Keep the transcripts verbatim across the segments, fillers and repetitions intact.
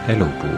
Elupuu.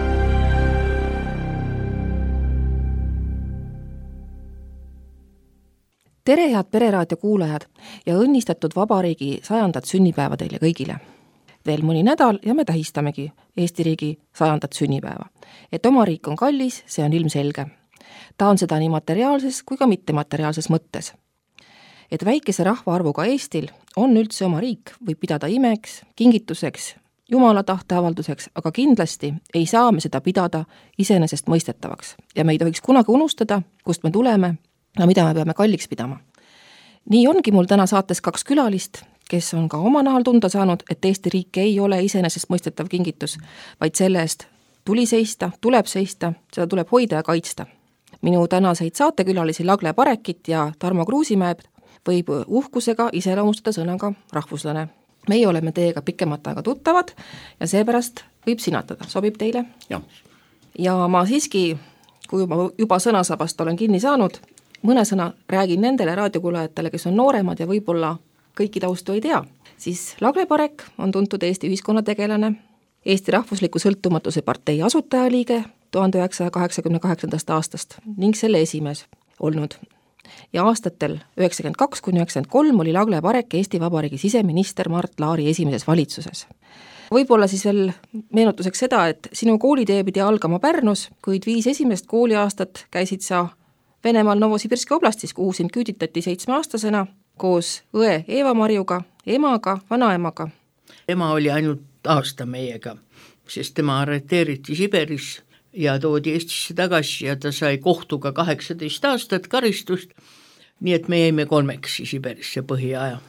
Tere, head Pereraadio kuulajad ja õnnistatud vabariigi sajandat sünnipäeva teile kõigile. Veel mõni nädal ja me tähistamegi Eesti riigi sajandat sünnipäeva. Et oma riik on kallis, see on ilmselge. Ta on seda nii materiaalses kui ka mittemateriaalses mõttes. Et väikese rahvaarvuga Eestil on üldse oma riik, võib pidada imeks, kingituseks, Jumala tahteavalduseks, aga kindlasti ei saa me seda pidada iseenesest mõistetavaks. Ja me ei tohiks kunagi unustada, kust me tuleme ja mida me peame kalliks pidama. Nii ongi mul täna saates kaks külalist, kes on ka oma nahal tunda saanud, et Eesti riik ei ole iseenesest mõistetav kingitus, vaid selle eest tuli seista, tuleb seista, seda tuleb hoida ja kaitsta. Minu tänaseid saatekülalisi Lagle Parekit ja Tarmo Kruusimäed võib uhkusega iseloomustada sõnaga rahvuslane. Meie oleme teiega pikemat aega tuttavad ja seepärast võib sinatada. Sobib teile? Ja. Ja ma siiski, kui ma juba sõnasabast olen kinni saanud, mõne sõna räägin nendele raadiokuulajatele, kes on nooremad ja võib-olla kõiki taustu ei tea. Siis Lagle Parek on tuntud Eesti ühiskonnategelane, Eesti rahvusliku sõltumatuse partei asutajaliige tuhande üheksasaja kaheksakümne kaheksandast aastast ning selle esimees olnud. Ja aastatel üheksakümmend kaks kuni üheksakümmend kolm oli Lagle Parek Eesti Vabariigi siseminister Mart Laari esimeses valitsuses. Võib-olla siis veel meenutuseks seda, et sinu koolitee pidi algama Pärnus, kuid viis esimest kooliaastat käisid sa Venemaal Novosibirski oblastis, kuhu sind küüditati seitsmeaastasena koos õe Eeva Marjuga, emaga, vanaemaga. Ema oli ainult aasta meiega, sest tema arreteeriti Siberis ja toodi Eestisse tagasi ja ta sai kohtuga kaheksateist aastat karistust, nii et me jäime kolmeksi Siberisse põhiaja.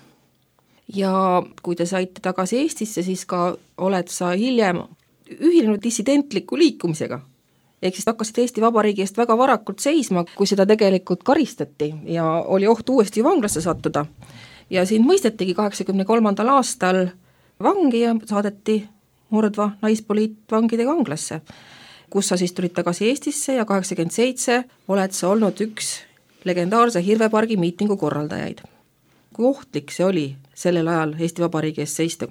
Ja kui te saite tagasi Eestisse, siis ka oled sa hiljem ühinenud dissidentliku liikumisega. Ehk siis hakkasid Eesti Vabariigi eest väga varakult seisma, kui seda tegelikult karistati ja oli oht uuesti vanglasse sattuda. Ja siin mõistetigi kaheksakümne kolmandal aastal vangi ja saadeti Mordva naispoliitvangide vanglasse, kus sa siis tulid tagasi Eestisse ja kaheksakümmend seitse oled sa olnud üks legendaarse Hirvepargi miitingu korraldajaid. Kui ohtlik see oli sellel ajal Eesti Vabariigi eest seista?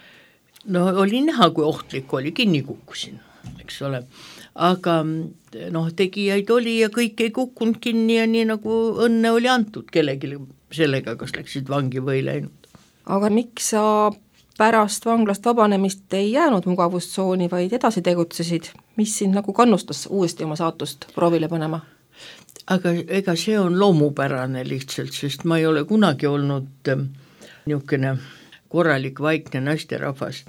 No oli näha, kui ohtlik oli, kinni kukkusin, eks ole. Aga noh, tegijaid oli ja kõik ei kukkunud kinni ja nii nagu õnne oli antud kellelegi sellega, kas läksid vangi või läinud. Aga miks sa pärast vanglast vabanemist ei jäänud mugavustsooni, vaid edasi tegutsesid? Mis sind nagu kannustas uuesti oma saatust proovile panema? Aga ega see on loomupärane lihtsalt, sest ma ei ole kunagi olnud niisugune korralik vaikne naisterahvas.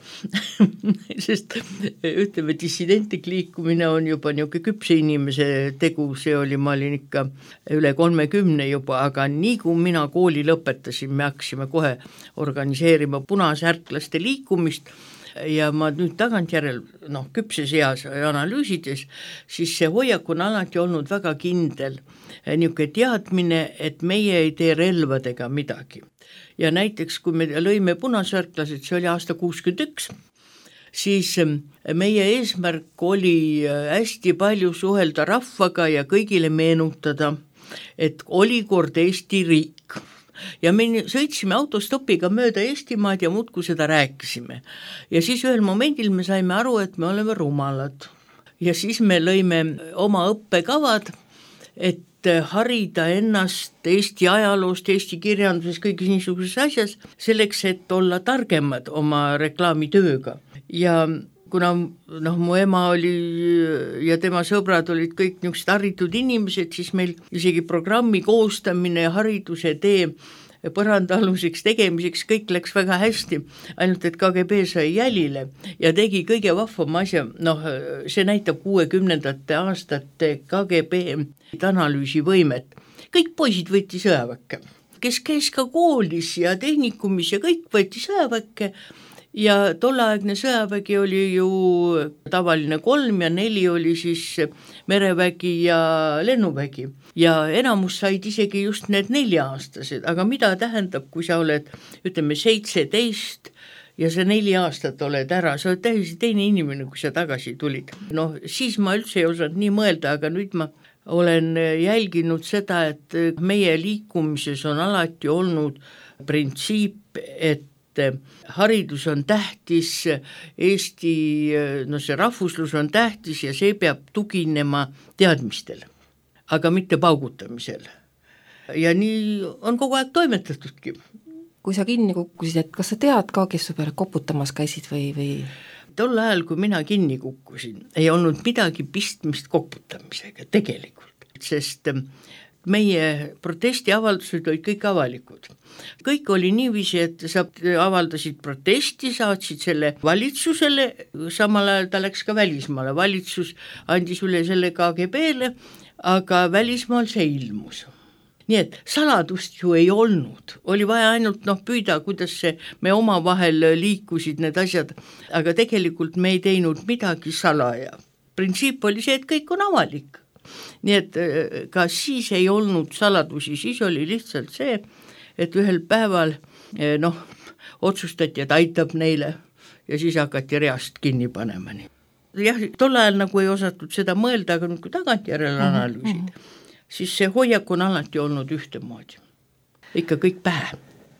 Sest ütleme, dissidentlik liikumine on juba niisugune küpse inimese tegu, see oli, ma olin ikka üle kolmekümne juba, aga nii kui mina kooli lõpetasin, me hakkasime kohe organiseerima punasärklaste liikumist ja ma nüüd tagantjärel, noh, küpses eas analüüsides, siis see hoiak on alati olnud väga kindel, niisugune teadmine, et meie ei tee relvadega midagi. Ja näiteks, kui me lõime punasärklased, see oli aasta kuuskümmend üks, siis meie eesmärk oli hästi palju suhelda rahvaga ja kõigile meenutada, et oli kord Eesti riik. Ja me sõitsime autostopiga mööda Eestimaad ja muudkui seda rääkisime. Ja siis ühel momendil me saime aru, et me oleme rumalad. Ja siis me lõime oma õppekavad, et harida ennast Eesti ajaloost, Eesti kirjanduses, kõigis niisuguses asjas, selleks, et olla targemad oma reklaamitööga. Ja kuna noh, mu ema oli ja tema sõbrad olid kõik niisugused haritud inimesed, siis meil isegi programmi koostamine ja hariduse tee põrandaaluseks tegemiseks kõik läks väga hästi, ainult et K G B sai jälile ja tegi kõige vahvam asja, noh, see näitab kuuekümnendate aastate K G B analüüsivõimet. Kõik poisid võeti sõjaväkke, kes käis ka koolis ja tehnikumis ja kõik võeti sõjaväkke. Ja tolleaegne sõjavägi oli ju tavaline kolm ja neli oli siis merevägi ja lennuvägi. Ja enamus said isegi just need nelja-aastased, aga mida tähendab, kui sa oled, ütleme, seitseteist ja sa neli aastat oled ära, sa oled täiesti teine inimene, kui sa tagasi tulid. Noh, siis ma üldse ei osanud nii mõelda, aga nüüd ma olen jälginud seda, et meie liikumises on alati olnud printsiip, et haridus on tähtis, Eesti, no see rahvuslus on tähtis ja see peab tuginema teadmistel, aga mitte paugutamisel. Ja nii on kogu aeg toimetatudki. Kui sa kinni kukkusid, et kas sa tead ka, kes su peale koputamas käisid või, või? Tol ajal, kui mina kinni kukkusin, ei olnud midagi pistmist koputamisega tegelikult, sest meie protestiavaldused olid kõik avalikud. Kõik oli niiviisi, et sa avaldasid protesti, saatsid selle valitsusele, samal ajal ta läks ka välismaale, valitsus andis üle selle K G B-le, aga välismaal see ilmus. Nii et saladust ju ei olnud, oli vaja ainult noh, püüda, kuidas see me oma vahel liikusid need asjad, aga tegelikult me ei teinud midagi salaja. Printsiip oli see, et kõik on avalik. Nii et ka siis ei olnud saladusi, siis oli lihtsalt see, et ühel päeval noh, otsustati, et aitab neile ja siis hakati reast kinni panema. Jah, tol ajal nagu ei osatud seda mõelda, aga nüüd kui tagantjärele analüüsid, mm-hmm. siis see hoiak on alati olnud ühtemoodi. Ikka kõik pähe.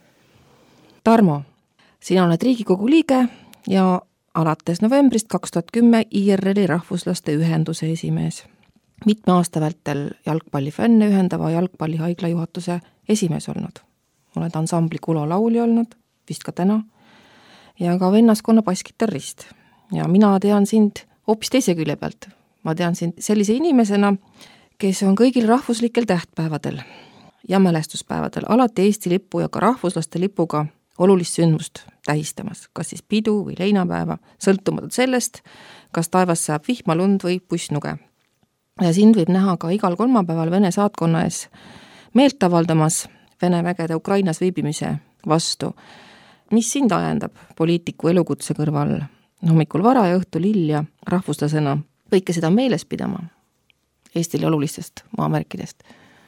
Tarmo, sina oled Riigikogu liige ja alates novembrist kaks tuhat kümme I R L-i rahvuslaste ühenduse esimees. Mitme aasta vältel jalgpallifänne ühendava jalgpallihaigla juhatuse esimees olnud. Oled ansambli Kulo lauli olnud, vist ka täna, ja ka vennaskonna basskitarrist. Ja mina tean sind hoopis teise külje pealt. Ma tean sind sellise inimesena, kes on kõigil rahvuslikel tähtpäevadel ja mälestuspäevadel alati Eesti lipu ja ka rahvuslaste lipuga olulist sündmust tähistamas, kas siis pidu või leinapäeva, sõltumatult sellest, kas taevas saab vihma, lund või pussnuge. Ja sind võib näha ka igal kolmapäeval Vene saatkonna ees meelt avaldamas Vene vägede Ukrainas viibimise vastu. Mis sind ajendab poliitiku elukutse kõrval hommikul vara ja õhtul hilja rahvuslasena kõike seda meeles pidama? Eestile olulistest maamärkidest.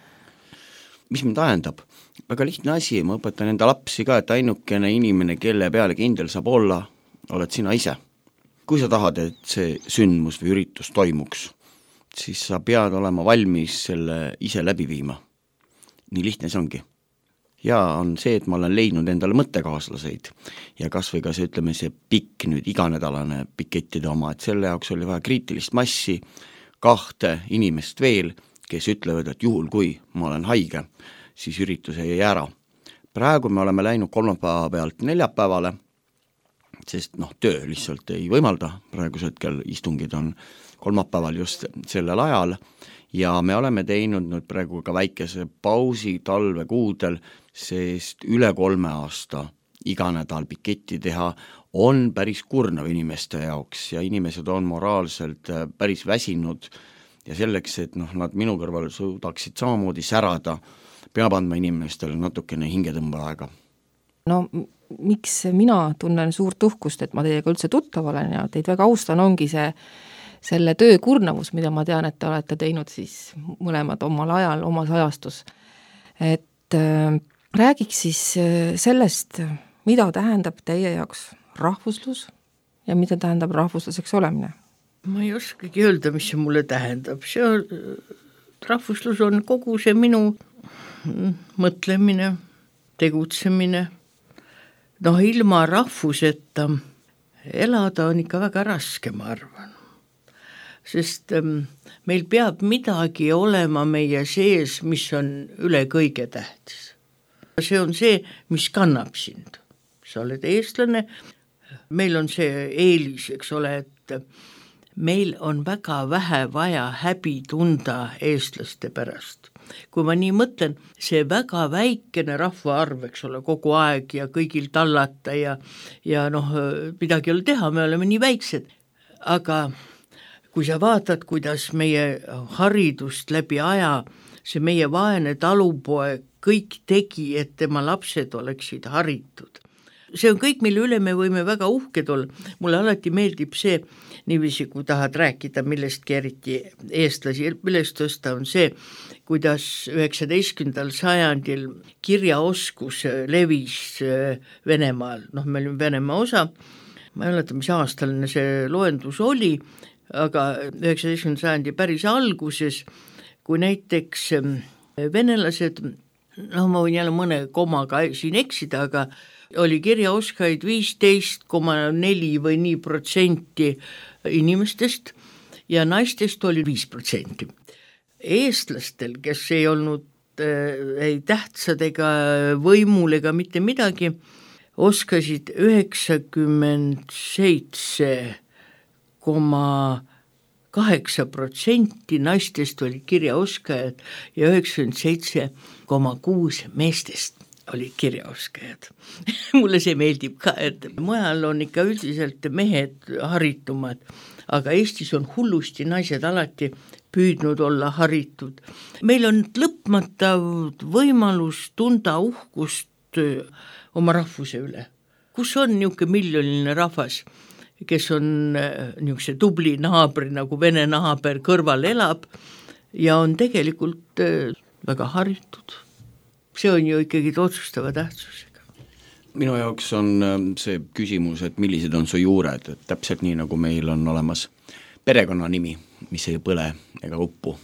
Mis mind ajendab? Väga lihtne asi, ma õpetan enda lapsi ka, et ainukene inimene, kelle peale kindel saab olla, oled sina ise. Kui sa tahad, et see sündmus või üritus toimuks, siis sa pead olema valmis selle ise läbi viima. Nii lihtne see ongi. Ja on see, et ma olen leidnud endale mõttekaaslaseid ja kas või ka see, ütleme, see pikk nüüd iganädalane pikettide oma, et selle jaoks oli vaja kriitilist massi, kahte inimest veel, kes ütlevad, et juhul kui ma olen haige, siis üritus ei jää. Praegu me oleme läinud kolmapäeva pealt neljapäevale, sest noh, töö lihtsalt ei võimalda, praegusel hetkel istungid on kolmapäeval just sellel ajal ja me oleme teinud nüüd praegu ka väikese pausi talvekuudel, sest üle kolme aasta iga nädal piketti teha on päris kurnav inimeste jaoks ja inimesed on moraalselt päris väsinud ja selleks, et noh, nad minu kõrval suudaksid samamoodi särada, peab andma inimestele natukene hingetõmbeaega. No miks mina tunnen suurt uhkust, et ma teiega üldse tuttav olen ja teid väga austan, ongi see selle töö kurnavus, mida ma tean, et te olete teinud siis mõlemad omal ajal, omas ajastus. Et äh, räägiks siis sellest, mida tähendab teie jaoks rahvuslus ja mida tähendab rahvuslaseks olemine? Ma ei oskagi öelda, mis see mulle tähendab. See on, rahvuslus on kogu see minu mõtlemine, tegutsemine. Noh, ilma rahvuseta elada on ikka väga raske, ma arvan. Sest meil peab midagi olema meie sees, mis on üle kõige tähtis. See on see, mis kannab sind. Sa oled eestlane, meil on see eelis, eks ole, et meil on väga vähe vaja häbi tunda eestlaste pärast. Kui ma nii mõtlen, see väga väikene rahvaarv, eks ole, kogu aeg ja kõigil tallata ja, ja noh, midagi ei ole teha, me oleme nii väiksed. Aga kui sa vaatad, kuidas meie haridust läbi aja, see meie vaene talupoeg kõik tegi, et tema lapsed oleksid haritud. See on kõik, mille üle me võime väga uhked olla. Mulle alati meeldib see, niiviisi, kui tahad rääkida millestki eriti eestlasi, millest tõsta on see, kuidas üheksateistkümnendal sajandil kirjaoskus levis Venemaal, noh, meil on Venemaa osa, ma ei mäleta, mis aastaline see loendus oli, aga üheksateistkümnenda sajandi päris alguses, kui näiteks venelased no ma võin jälle mõne komaga siin eksida, aga oli kirjaoskajaid viisteist koma neli või nii protsenti inimestest ja naistest oli viis protsenti. Eestlastel, kes ei olnud äh, ei tähtsad ega võimul ega mitte midagi, oskasid üheksakümmend seitse koma kaheksa protsenti naistest olid kirjaoskajad ja üheksakümmend seitse koma kuus meestest olid kirjaoskajad. Mulle see meeldib ka, et mujal on ikka üldiselt mehed haritumad, aga Eestis on hullusti naised alati püüdnud olla haritud. Meil on lõpmata võimalus tunda uhkust oma rahvuse üle. Kus on niisugune miljoniline rahvas, kes on niisuguse tubli naabri, nagu vene naaber kõrval elab ja on tegelikult väga haritud. See on ju ikkagi otsustava tähtsusega. Minu jaoks on see küsimus, et millised on su juured, et täpselt nii, nagu meil on olemas perekonnanimi, mis ei põle ega uppu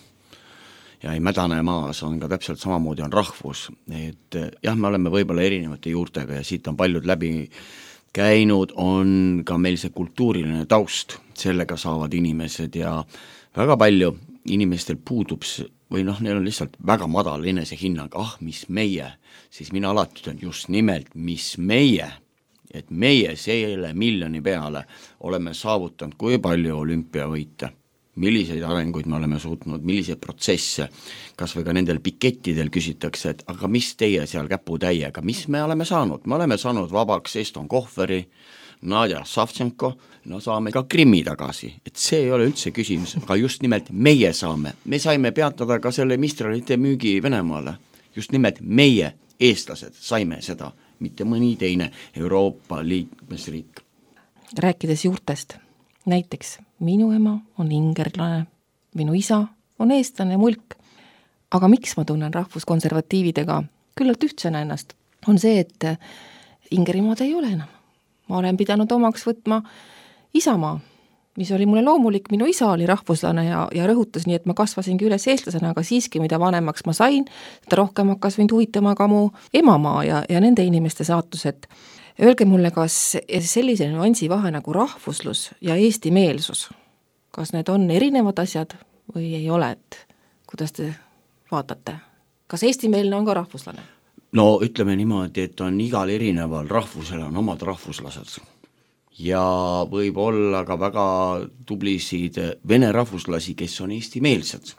ja ei mädane maas, on ka täpselt samamoodi on rahvus, et jah, me oleme võib-olla erinevate juurtega ja siit on paljud läbi käinud, on ka meil see kultuuriline taust, sellega saavad inimesed ja väga palju inimestel puudub või noh, neil on lihtsalt väga madal enesehinnang, ah, mis meie, siis mina alati ütlen just nimelt, mis meie, et meie selle miljoni peale oleme saavutanud kui palju olümpiavõite, milliseid arenguid me oleme suutnud, milliseid protsesse, kas või ka nendel pikettidel küsitakse, et aga mis teie seal käputäiega, mis me oleme saanud, me oleme saanud vabaks Eston Kohveri, Nadja Savtšenko, no saame ka Krimmi tagasi, et see ei ole üldse küsimus, aga just nimelt meie saame, me saime peatada ka selle Mistralite müügi Venemaale, just nimelt meie, eestlased, saime seda, mitte mõni teine Euroopa liikmesriik. Rääkides juurtest, näiteks minu ema on ingerlane, minu isa on eestlane mulk, aga miks ma tunnen rahvuskonservatiividega küllalt ühtsena ennast, on see, et Ingerimaad ei ole enam. Ma olen pidanud omaks võtma Isamaa, mis oli mulle loomulik, minu isa oli rahvuslane ja, ja rõhutas nii, et ma kasvasingi üles eestlasena, aga siiski, mida vanemaks ma sain, seda rohkem hakkas mind huvitama ka mu emamaa ja, ja nende inimeste saatused. Öelge mulle, kas sellise nüansi vahe nagu rahvuslus ja eestimeelsus, kas need on erinevad asjad või ei ole, et kuidas te vaatate? Kas eestimeelne on ka rahvuslane? No ütleme niimoodi, et on igal erineval rahvusel on omad rahvuslased ja võib olla ka väga tublisid vene rahvuslasi, kes on eestimeelsed.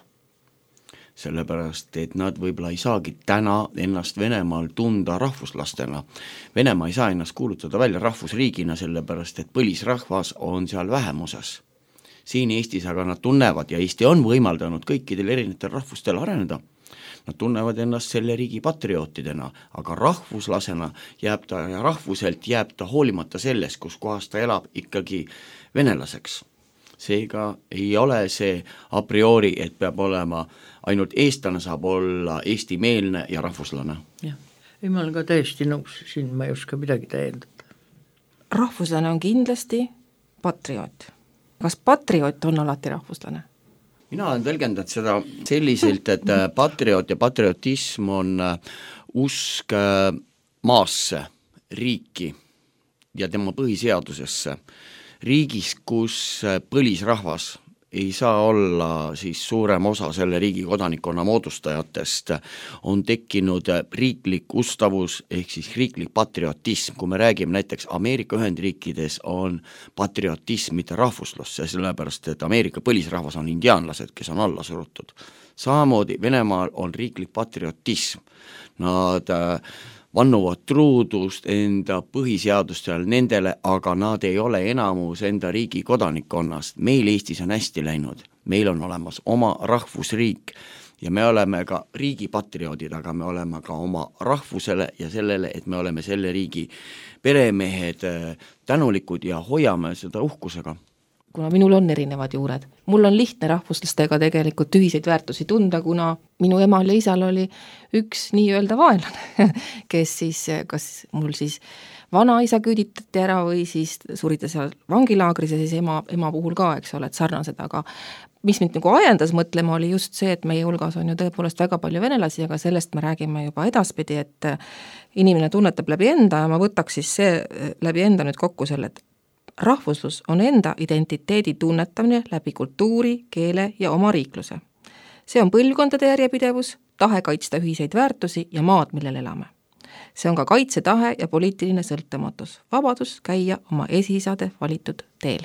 Sellepärast, et nad võib-olla ei saagi täna ennast Venemaal tunda rahvuslastena. Venemaa ei saa ennast kuulutada välja rahvusriigina, sellepärast, et põlisrahvas on seal vähemuses. Siin Eestis aga nad tunnevad ja Eesti on võimaldanud kõikidel erinevatel rahvustel areneda. Nad tunnevad ennast selle riigi patriootidena, aga rahvuslasena jääb ta ja rahvuselt jääb ta hoolimata sellest, kus kohas ta elab ikkagi venelaseks. Seega ei ole see a priori, et peab olema ainult eestlane saab olla eestimeelne ja rahvuslane. Jah, ei, ma olen ka täiesti nõus, siin ma ei oska midagi täiendada. Rahvuslane on kindlasti patrioot. Kas patrioot on alati rahvuslane? Mina olen tõlgendanud seda selliselt, et patrioot ja patriotism on usk maasse, riiki ja tema põhiseadusesse. Riigis, kus põlisrahvas ei saa olla siis suurem osa selle riigi kodanikkonna moodustajatest, on tekkinud riiklik ustavus ehk siis riiklik patriotism. Kui me räägime näiteks Ameerika Ühendriikides on patriotism, mitte rahvuslus, sellepärast, et Ameerika põlisrahvas on indiaanlased, kes on alla surutud. Samamoodi Venemaal on riiklik patriotism. Nad vannuvad truudust enda põhiseadustele nendele, aga nad ei ole enamus enda riigi kodanikkonnast. Meil Eestis on hästi läinud, meil on olemas oma rahvusriik ja me oleme ka riigi patrioodid, aga me oleme ka oma rahvusele ja sellele, et me oleme selle riigi peremehed tänulikud ja hoiame seda uhkusega. kuna minul on erinevad juured. Mul on lihtne rahvuslastega tegelikult ühiseid väärtusi tunda, kuna minu emal ja isal oli üks nii-öelda vaenlane, kes siis, kas mul siis vanaisa küüditati ära või siis surita seal vangilaagris ja siis ema, ema puhul ka, eks ole, et sarnased, aga mis mind nagu ajendas mõtlema, oli just see, et meie hulgas on ju tõepoolest väga palju venelasi, aga sellest me räägime juba edaspidi, et inimene tunnetab läbi enda ja ma võtaks siis see läbi enda nüüd kokku selle, et rahvuslus on enda identiteedi tunnetamine läbi kultuuri, keele ja oma riikluse. See on põlvkondade järjepidevus, tahe kaitsta ühiseid väärtusi ja maad, millel elame. See on ka kaitsetahe ja poliitiline sõltumatus, vabadus käia oma esiisade valitud teel.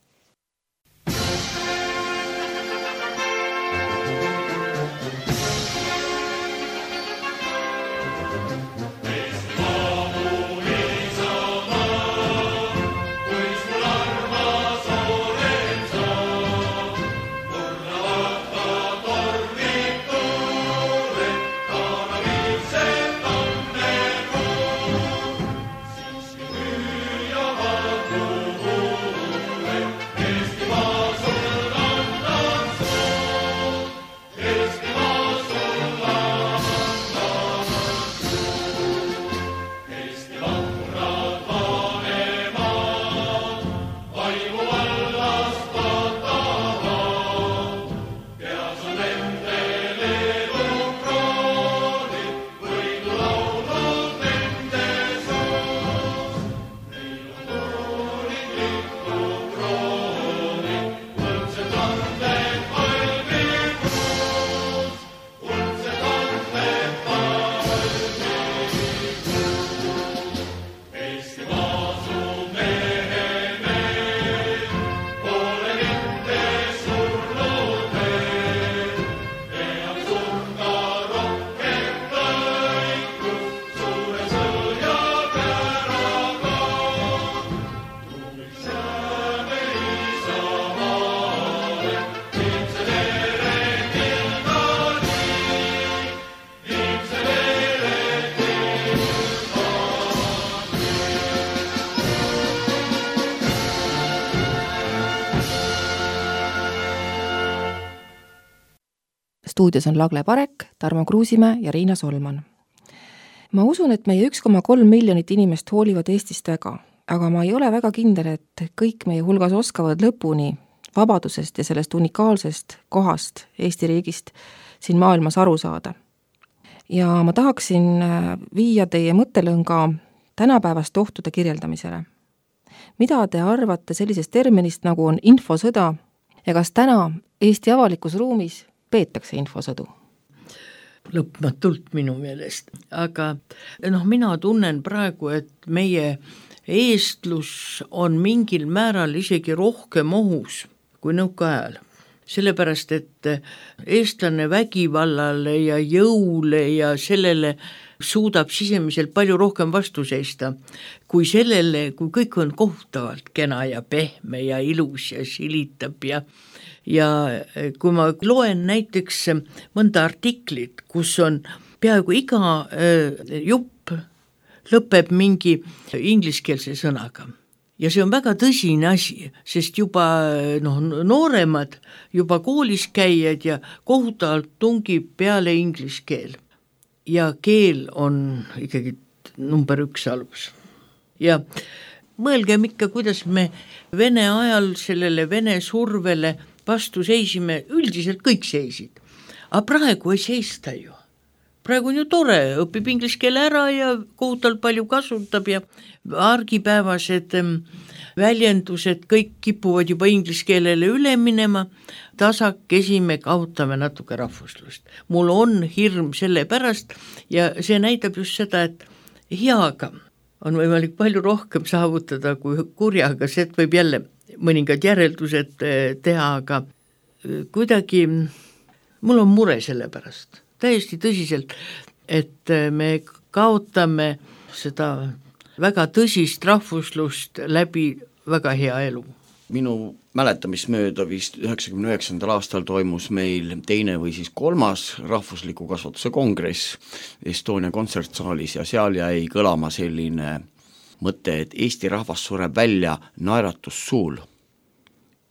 Stuudios on Lagle Parek, Tarmo Kruusimäe ja Riina Solman. Ma usun, et meie üks koma kolm miljonit inimest hoolivad Eestist väga, aga ma ei ole väga kindel, et kõik meie hulgas oskavad lõpuni vabadusest ja sellest unikaalsest kohast Eesti riigist siin maailmas aru saada. Ja ma tahaksin viia teie mõttelõnga tänapäevast ohtude kirjeldamisele. Mida te arvate sellisest terminist, nagu on infosõda ja kas täna Eesti avalikus ruumis peetakse infosõdu? Lõpmatult minu meelest, aga noh, mina tunnen praegu, et meie eestlus on mingil määral isegi rohkem ohus kui nõukaajal. Sellepärast, et eestlane vägivallale ja jõule ja sellele suudab sisemiselt palju rohkem vastu seista kui sellele, kui kõik on kohutavalt kena ja pehme ja ilus ja silitab ja ja kui ma loen näiteks mõnda artiklit, kus on peaaegu iga jupp lõpeb mingi ingliskeelse sõnaga. Ja see on väga tõsine asi, sest juba noh, nooremad, juba koolis käijad ja kohutavalt tungib peale inglise keel. Ja keel on ikkagi number üks alus. Ja mõelgem ikka, kuidas me Vene ajal sellele Vene survele vastu seisime, üldiselt kõik seisid. Aga praegu ei seista ju. Praegu on ju tore, õpib inglise keele ära ja kohutavalt palju kasutab ja argipäevased väljendused kõik kipuvad juba inglise keelele üle minema, tasakesi me kaotame natuke rahvuslust. Mul on hirm selle pärast ja see näitab just seda, et heaga on võimalik palju rohkem saavutada kui kurjaga, see võib jälle mõningad järeldused teha, aga kuidagi mul on mure selle pärast, täiesti tõsiselt, et me kaotame seda väga tõsist rahvuslust läbi väga hea elu. Minu mäletamismööda vist üheksakümne üheksandal aastal toimus meil teine või siis kolmas rahvusliku kasvatuse kongress Estonia kontsertsaalis ja seal jäi kõlama selline mõte, et Eesti rahvas sureb välja naeratus suul.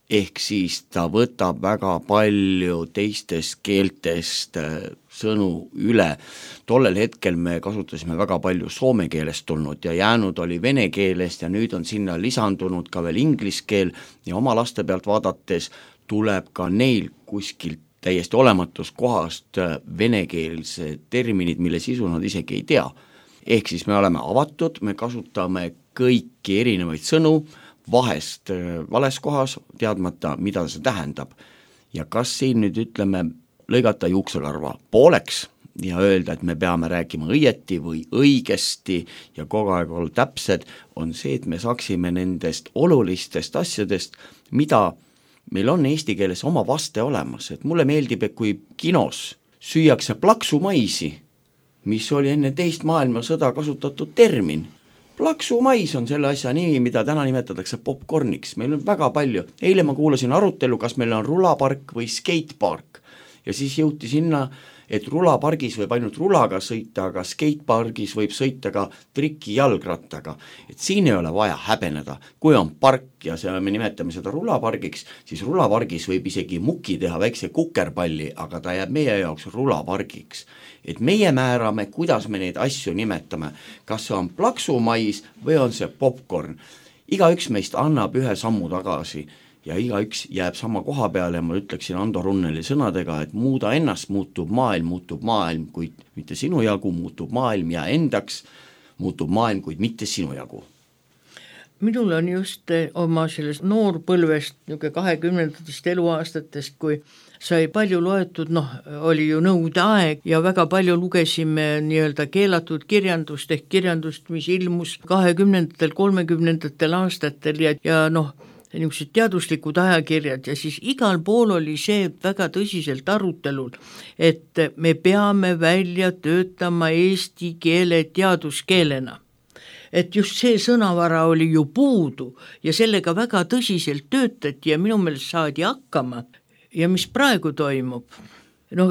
ehk siis ta võtab väga palju teistest keeltest sõnu üle. Tollel hetkel me kasutasime väga palju soome keelest tulnud ja jäänud oli vene keelest ja nüüd on sinna lisandunud ka veel inglise keel ja oma laste pealt vaadates tuleb ka neil kuskilt täiesti olematust kohast venekeelse terminid, mille sisu nad isegi ei tea. Ehk siis me oleme avatud, me kasutame kõiki erinevaid sõnu, vahest vales kohas, teadmata, mida see tähendab. Ja kas siin nüüd ütleme, lõigata juuksekarva pooleks ja öelda, et me peame rääkima õieti või õigesti ja kogu aeg olla täpsed, on see, et me saaksime nendest olulistest asjadest, mida meil on eesti keeles oma vaste olemas, et mulle meeldib, et kui kinos süüakse plaksumaisi, mis oli enne teist maailmasõda kasutatud termin. Plaksumais on selle asja nimi, mida täna nimetatakse popcorniks. Meil on väga palju. Eile ma kuulasin arutelu, kas meil on rulapark või skatepark. Ja siis jõuti sinna, et rulapargis võib ainult rulaga sõita, aga skatepargis võib sõita ka triki jalgrattaga. Et siin ei ole vaja häbeneda. Kui on park ja see, me nimetame seda rulapargiks, siis rulapargis võib isegi muki teha väikse kukerpalli, aga ta jääb meie jaoks rulapargiks. Et meie määrame, kuidas me neid asju nimetame. Kas see on plaksumais või on see popcorn. Igaüks meist annab ühe sammu tagasi ja igaüks jääb sama koha peale ja ma ütleksin Ando Runneli sõnadega, et muuda ennast, muutub maailm, muutub maailm, kuid mitte sinu jagu, muutub maailm ja endaks muutub maailm, kuid mitte sinu jagu. Minul on just oma sellest noorpõlvest, kahekümnendatest eluaastatest, kui sai palju loetud, noh, oli ju nõude aeg ja väga palju lugesime nii-öelda keelatud kirjandust ehk kirjandust, mis ilmus kahekümnendatel, kolmekümnendatel aastatel ja, ja noh, niisugused teaduslikud ajakirjad ja siis igal pool oli see väga tõsiselt arutelul, et me peame välja töötama eesti keele teaduskeelena. Et just see sõnavara oli ju puudu ja sellega väga tõsiselt töötati ja minu meelest saadi hakkama. Ja mis praegu toimub? No,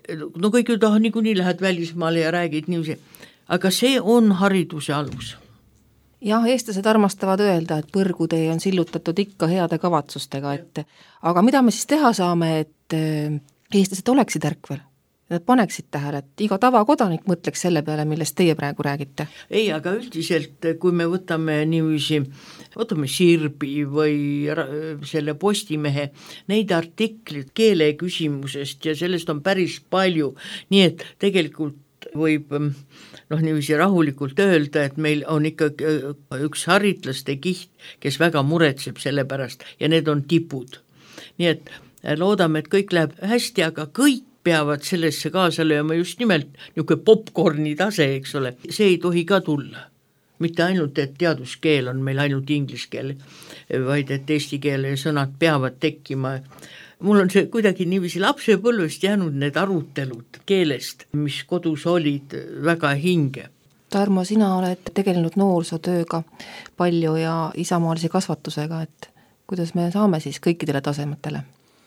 no kõik ju taha niikuinii lähed välismaale ja räägid niiviisi, aga see on hariduse alus. Jah, eestlased armastavad öelda, et põrgutee on sillutatud ikka heade kavatsustega, et aga mida me siis teha saame, et eestlased oleksid ärkvel? Nad paneksid tähele, et iga tavakodanik mõtleks selle peale, millest teie praegu räägite. Ei, aga üldiselt, kui me võtame niiviisi, võtame Sirbi või selle Postimehe, neid artiklid keele küsimusest ja sellest on päris palju, nii et tegelikult võib noh, niiviisi rahulikult öelda, et meil on ikka üks haritlaste kiht, kes väga muretseb selle pärast ja need on tipud. Nii et loodame, et kõik läheb hästi, aga kõik peavad sellesse kaasa lööma just nimelt niisugune popcorni tase, eks ole. See ei tohi ka tulla. Mitte ainult, et teaduskeel on meil ainult inglise keel, vaid et eesti keele sõnad peavad tekkima. Mul on see kuidagi niiviisi lapsepõlvest jäänud need arutelud keelest, mis kodus olid väga hinge. Tarmo, sina oled tegelenud noorsootööga palju ja isamaalise kasvatusega, et kuidas me saame siis kõikidele tasemetele?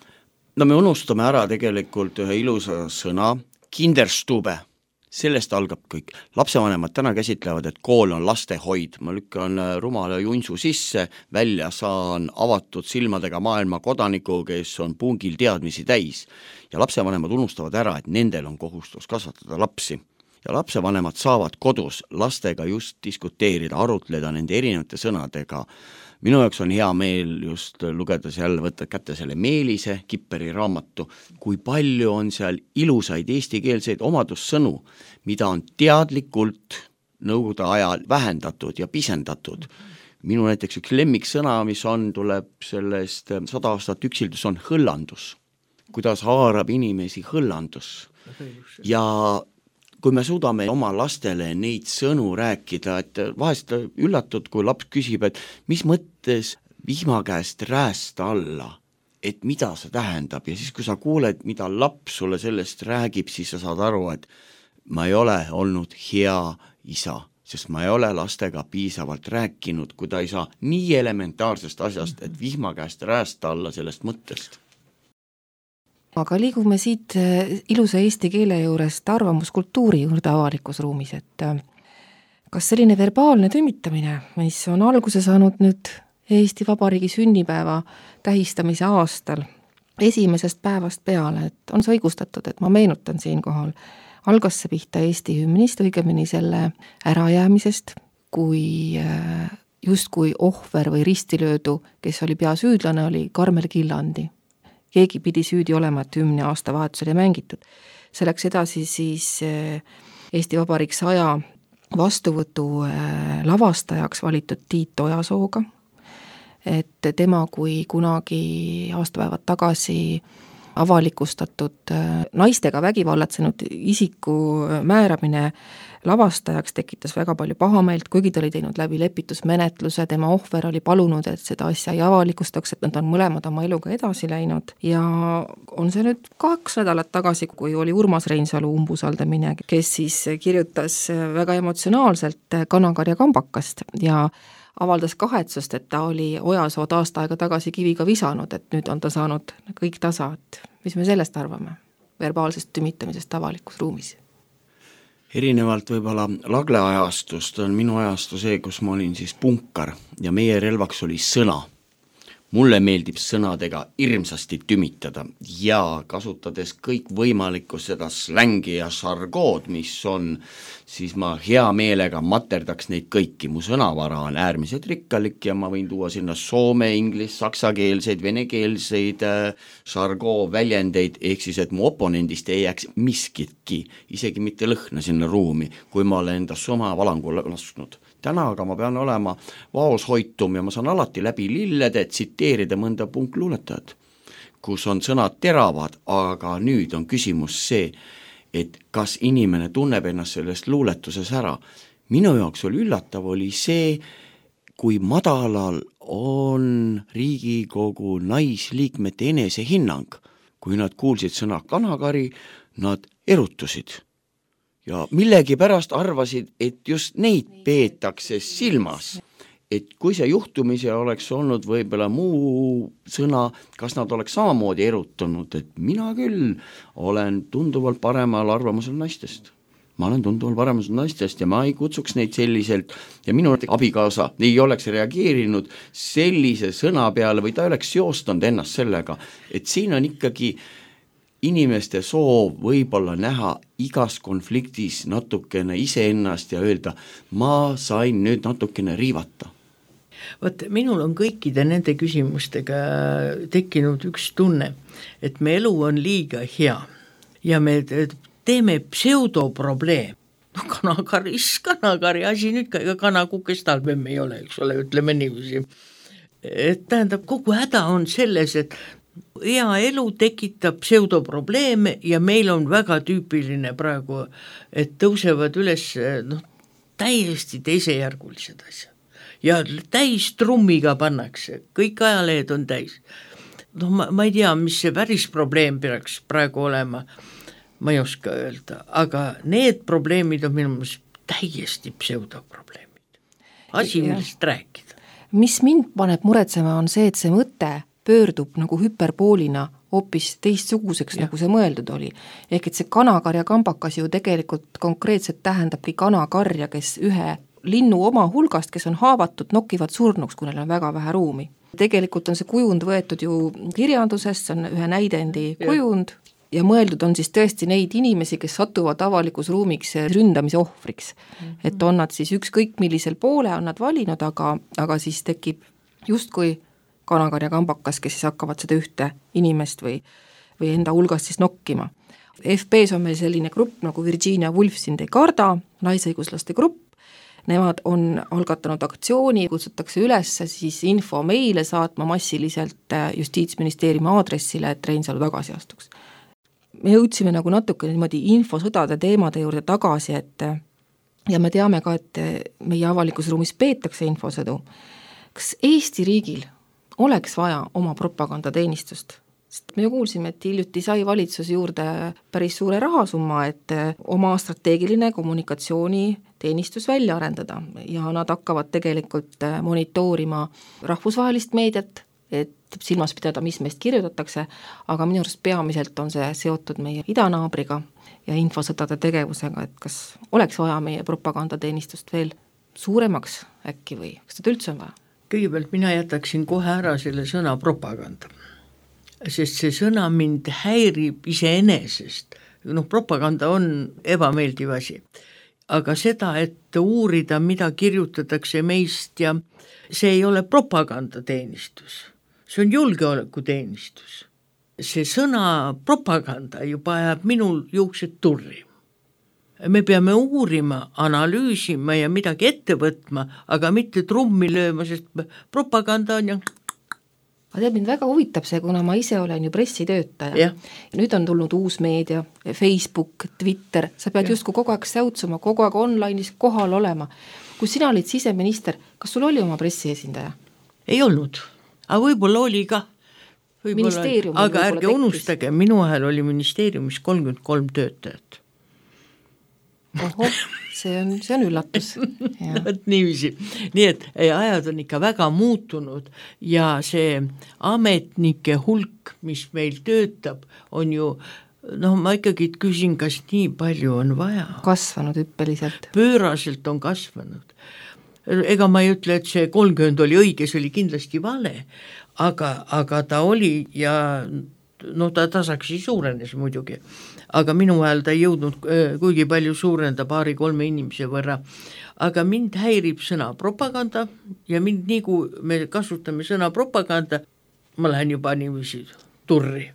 No me unustame ära tegelikult ühe ilusa sõna, kinderstube, sellest algab kõik. Lapsevanemad täna käsitlevad, et kool on lastehoid, ma lükkan rumala junsu sisse, välja saan avatud silmadega maailma kodaniku, kes on pungil teadmisi täis. Ja lapsevanemad unustavad ära, et nendel on kohustus kasvatada lapsi. Ja lapsevanemad saavad kodus lastega just diskuteerida, arutleda nende erinevate sõnadega. Minu jaoks on hea meel just lugedes jälle võtta kätte selle Meelise Kipperi raamatu, kui palju on seal ilusaid eestikeelseid omadussõnu, mida on teadlikult nõukogude ajal vähendatud ja pisendatud. Minu näiteks üks lemmiksõna, mis on, tuleb sellest sada aastat üksildus, on hõllandus. Kuidas haarab inimesi hõllandus. Ja kui me suudame oma lastele neid sõnu rääkida, et vahest üllatud, kui laps küsib, et mis mõttes vihma käest räästa alla, et mida see tähendab, ja siis kui sa kuuled, mida laps sulle sellest räägib, siis sa saad aru, et ma ei ole olnud hea isa, sest ma ei ole lastega piisavalt rääkinud, kui ta ei saa nii elementaarsest asjast, et vihma käest räästa alla sellest mõttest. Aga liigume siit ilusa eesti keele juurest arvamuskultuuri juurde avalikus ruumis, et kas selline verbaalne tümitamine, mis on alguse saanud nüüd Eesti Vabariigi sünnipäeva tähistamise aastal esimesest päevast peale, et on see õigustatud, et ma meenutan siinkohal, algas see pihta Eesti hümnist, õigemini selle ärajäämisest, kui justkui ohver või ristilöödu, kes oli peasüüdlane, oli Karmel Killandi. Keegi pidi süüdi olema, et hümni aastavahetusel ei mängitud. See läks edasi siis Eesti Vabariik saja vastuvõtu lavastajaks valitud Tiit Ojasooga, et tema kui kunagi aastapäevad tagasi avalikustatud naistega vägivallatsenud isiku määramine lavastajaks tekitas väga palju pahameelt, kuigi ta oli teinud läbi lepitusmenetluse, tema ohver oli palunud, et seda asja ei avalikustaks, et nad on mõlemad oma eluga edasi läinud ja on see nüüd kaks nädalat tagasi, kui oli Urmas Reinsalu umbusaldamine, kes siis kirjutas väga emotsionaalselt Kanakarja kambakast ja avaldas kahetsust, et ta oli Ojasood aasta aega tagasi kiviga visanud, et nüüd on ta saanud kõik tasa, et mis me sellest arvame, verbaalsest tümitamisest avalikus ruumis? Erinevalt võib-olla Lagle ajastust on minu ajastu see, kus ma olin siis punkar ja meie relvaks oli sõna. Mulle meeldib sõnadega hirmsasti tümitada ja kasutades kõik võimalikku seda slängi ja sargood, mis on, siis ma hea meelega materdaks neid kõiki. Mu sõnavara on äärmiselt rikkalik ja ma võin tuua sinna soome, inglis, saksakeelseid, venekeelseid sargoo väljendeid, ehk siis, et mu oponendist ei jääks miskitki, isegi mitte lõhna sinna ruumi, kui ma olen enda soma valangu lasknud. Täna aga ma pean olema vaoshoitum ja ma saan alati läbi lillede tsiteerida mõnda punkluuletajat, kus on sõnad teravad, aga nüüd on küsimus see, et kas inimene tunneb ennast sellest luuletuses ära. Minu jaoks oli üllatav oli see, kui madalal on Riigikogu naisliikmete enesehinnang. Kui nad kuulsid sõna kanakari, nad erutusid. Ja millegi pärast arvasid, et just neid peetakse silmas, et kui see juhtumise oleks olnud võib-olla muu sõna, kas nad oleks samamoodi erutunud, et mina küll olen tunduvalt paremal arvamusel naistest. Ma olen tunduvalt paremusel naistest ja ma ei kutsuks neid selliselt ja minu abikaasa ei oleks reageerinud sellise sõna peale või ta oleks seostanud ennast sellega, et siin on ikkagi inimeste soov võib-olla näha igas konfliktis natukene iseennast ja öelda, ma sain nüüd natukene riivata. Vot minul on kõikide nende küsimustega tekkinud üks tunne, et me elu on liiga hea ja me teeme pseudoprobleem. No kanakaris, kanakari asi nüüd ka, ega kanakukest halvem ei ole, eks ole, ütleme niiviisi. Et tähendab, kogu häda on selles, et hea elu tekitab pseudoprobleeme ja meil on väga tüüpiline praegu, et tõusevad üles noh, täiesti teisejärgulised asjad. Ja täis trummiga pannakse, kõik ajalehed on täis. No ma, ma ei tea, mis see päris probleem peaks praegu olema, ma ei oska öelda, aga need probleemid on minu meelest täiesti pseudoprobleemid. Asi, millest rääkida. Mis mind paneb muretsema on see, et see mõte pöördub nagu hüperboolina hoopis teistsuguseks, ja. Nagu see mõeldud oli. Ehk et see kanakarja kambakas ju tegelikult konkreetselt tähendabki kanakarja, kes ühe linnu oma hulgast, kes on haavatud, nokivad surnuks, kui neil on väga vähe ruumi. Tegelikult on see kujund võetud ju kirjandusest, see on ühe näidendi kujund ja, ja mõeldud on siis tõesti neid inimesi, kes satuvad avalikus ruumiks ründamise ohvriks. Mm-hmm. Et on nad siis ükskõik millisel poole on nad valinud, aga, aga siis tekib justkui kanakarja kambakas, kes siis hakkavad seda ühte inimest või, või enda hulgast siis nokkima. F B-s on meil selline grupp nagu Virginia Woolf sind ei karda, naisõiguslaste grupp. Nemad on algatanud aktsiooni, kutsutakse üles siis info meile saatma massiliselt Justiitsministeeriumi aadressile, et Reinsalu tagasi astuks. Me jõudsime nagu natuke niimoodi infosõdade teemade juurde tagasi, et ja me teame ka, et meie avalikus ruumis peetakse infosõdu. Kas Eesti riigil oleks vaja oma propagandateenistust? Sest me ju kuulsime, et hiljuti sai valitsus juurde päris suure rahasumma, et oma strateegiline kommunikatsiooniteenistus välja arendada ja nad hakkavad tegelikult monitoorima rahvusvahelist meediat, et silmas pidada, mis meist kirjutatakse, aga minu arust peamiselt on see seotud meie idanaabriga ja infosõdade tegevusega, et kas oleks vaja meie propagandateenistust veel suuremaks äkki või kas seda üldse on vaja? kõigepealt mina jätaksin kohe ära selle sõna propaganda, sest see sõna mind häirib iseenesest, noh propaganda on ebameeldiv asi, aga seda, et uurida, mida kirjutatakse meist ja see ei ole propagandateenistus, see on julgeolekuteenistus. See sõna propaganda juba ajab minul juuksed turri. Me peame uurima, analüüsima ja midagi ette võtma, aga mitte trummi lööma, sest propaganda on ja... Aga tead, mind väga huvitab see, kuna ma ise olen ju pressitöötaja. Ja. Nüüd on tulnud uus meedia, Facebook, Twitter, sa pead ja. Justkui kogu aeg säutsuma, kogu aeg online'is kohal olema. Kui sina olid siseminister, kas sul oli oma pressiesindaja? Ei olnud, aga võib-olla oli ka. Ministeerium aga ärge unustage, minu ajal oli ministeeriumis kolmkümmend kolm töötajat. Oho, see on, see on üllatus. Niiviisi. Nii et ajad on ikka väga muutunud ja see ametnike hulk, mis meil töötab, on ju, noh ma ikkagi küsin, kas nii palju on vaja. Kasvanud hüppeliselt. Pööraselt on kasvanud. Ega ma ei ütle, et see kolmkümmend oli õige, see oli kindlasti vale, aga, aga ta oli ja no ta tasakesi suurenes muidugi, aga minu ajal ta ei jõudnud kuigi palju suurenda paari-kolme inimese võrra, aga mind häirib sõna propaganda ja mind nii kui me kasutame sõna propaganda, ma lähen juba niiviisi turri.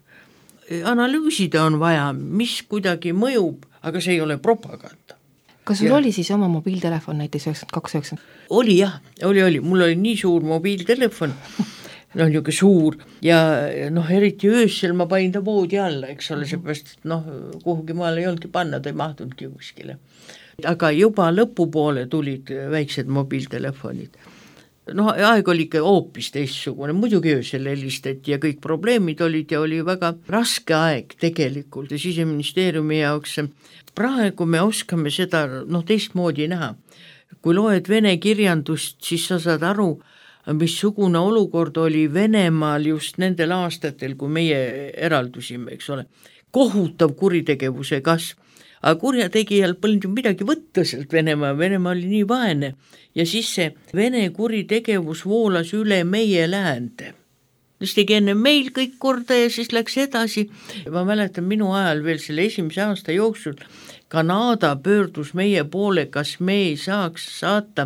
Analüüsida on vaja, mis kuidagi mõjub, aga see ei ole propaganda. Kas sul ja. Oli siis oma mobiiltelefon näiteks üheksakümmend kaks üheksakümmend? Oli jah, oli, oli, mul oli nii suur mobiiltelefon, noh niisugune suur ja noh eriti öösel ma panin ta voodi alla, eks ole, seepärast, et noh kuhugi maal ei olnudki panna, ta ei mahdunudki kuskile. Aga juba lõpupoole tulid väiksed mobiiltelefonid. Noh aeg oli ikka hoopis teistsugune, muidugi öösel helistati ja kõik probleemid olid ja oli väga raske aeg tegelikult ja siseministeeriumi jaoks. Praegu me oskame seda noh teistmoodi näha. Kui loed vene kirjandust, siis sa saad aru, missugune olukord oli Venemaal just nendel aastatel, kui meie eraldusime, eks ole. Kohutav kuritegevuse kasv, aga kurjategijal polnud ju midagi võtta sealt Venemaa, Venemaa oli nii vaene ja siis see Vene kuritegevus voolas üle meie läände. Siis tegi enne meil kõik korda ja siis läks edasi. Ma mäletan minu ajal veel selle esimese aasta jooksul Kanada pöördus meie poole, kas me ei saaks saata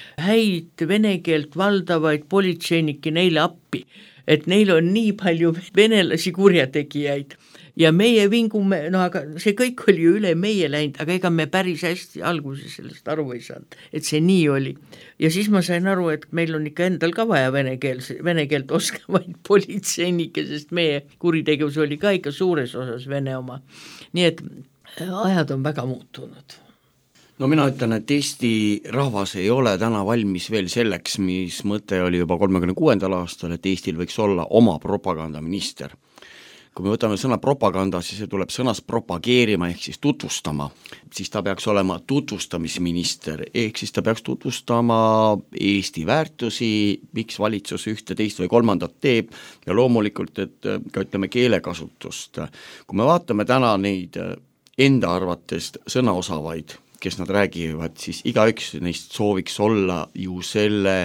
häid vene keelt valdavaid politseinikke neile appi, et neil on nii palju venelasi kurjategijaid ja meie vingume, no aga see kõik oli ju üle meie läinud, aga ega me päris hästi alguses sellest aru ei saanud, et see nii oli. Ja siis ma sain aru, et meil on ikka endal ka vaja vene keelt, vene keelt oskavaid politseinikke, sest meie kuritegevus oli ka ikka suures osas vene oma. Nii et ajad on väga muutunud. No mina ütlen, et Eesti rahvas ei ole täna valmis veel selleks, mis mõte oli juba kolmekümne kuuendal aastal, et Eestil võiks olla oma propagandaminister. Kui me võtame sõna propaganda, siis see tuleb sõnast propageerima ehk siis tutvustama, siis ta peaks olema tutvustamisminister, ehk siis ta peaks tutvustama Eesti väärtusi, miks valitsus ühte, teist või kolmandat teeb ja loomulikult, et ka ütleme keelekasutust. Kui me vaatame täna neid enda arvatest sõnaosavaid, kes nad räägivad, siis igaüks neist sooviks olla ju selle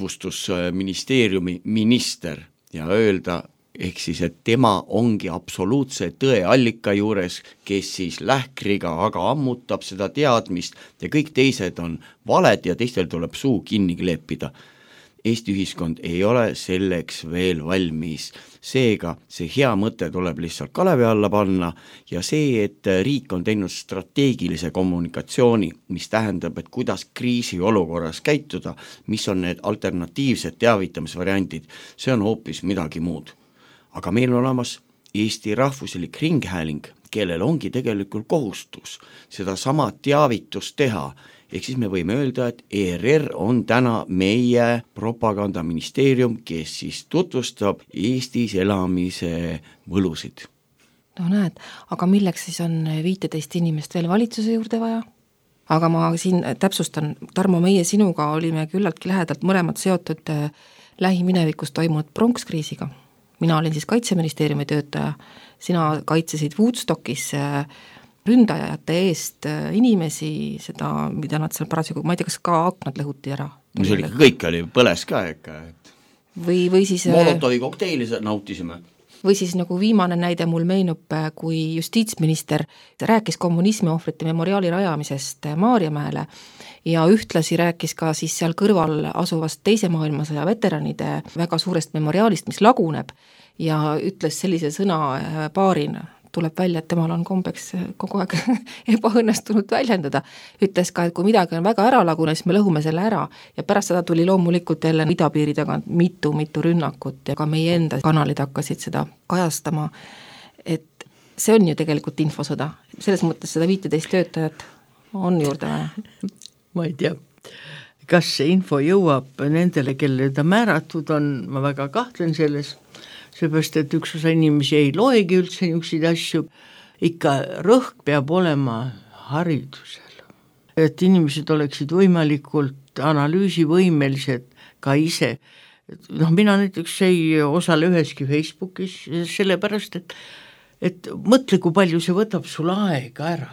tutvustusministeeriumi minister ja öelda, ehk siis, et tema ongi absoluutse tõe allika juures, kes siis lähkriga aga ammutab seda teadmist ja kõik teised on valed ja teistel tuleb suu kinni kleepida. Eesti ühiskond ei ole selleks veel valmis. Seega see hea mõte tuleb lihtsalt kalevi alla panna ja see, et riik on teinud strateegilise kommunikatsiooni, mis tähendab, et kuidas kriisiolukorras käituda, mis on need alternatiivsed teavitamisvariandid, see on hoopis midagi muud. Aga meil on olemas Eesti rahvuslik ringhääling, kellel ongi tegelikult kohustus seda sama teavitust teha, ehk siis me võime öelda, et E R R on täna meie propagandaministeerium, kes siis tutvustab Eestis elamise võlusid. No näed, aga milleks siis on viiteist inimest veel valitsuse juurde vaja? Aga ma siin täpsustan, Tarmo, meie sinuga olime küllaltki lähedalt mõlemad seotud lähiminevikus toimunud pronkskriisiga. Mina olin siis Kaitseministeeriumi töötaja, sina kaitsesid Woodstockis ründajate eest inimesi, seda, mida nad seal parasjagu, ma ei tea, kas ka aknad lõhuti ära. See oli, kõik oli põles ka ikka. Või, või siis Molotovi kokteili nautisime. Või siis nagu viimane näide mul meenub, kui justiitsminister rääkis kommunismi ohvrite memoriaali rajamisest Maarjamäele ja ühtlasi rääkis ka siis seal kõrval asuvast teise maailmasõja veteranide väga suurest memoriaalist, mis laguneb, ja ütles sellise sõna paarina, tuleb välja, et temal on kombeks kogu aeg ebaõnnestunud väljendada. Ütles ka, et kui midagi on väga ära lagunenud, siis me lõhume selle ära ja pärast seda tuli loomulikult jälle idapiiri tagant mitu, mitu rünnakut ja ka meie enda kanalid hakkasid seda kajastama, et see on ju tegelikult infosõda. Selles mõttes seda viiteist töötajat on juurde vaja. Ma ei tea, kas see info jõuab nendele, kelle ta määratud on, ma väga kahtlen selles, seepärast, et üks osa inimesi ei loegi üldse niisuguseid asju, ikka rõhk peab olema haridusel. Et inimesed oleksid võimalikult analüüsivõimelised ka ise. Noh, mina näiteks ei osale üheski Facebookis sellepärast, et, et mõtle, kui palju see võtab sul aega ära.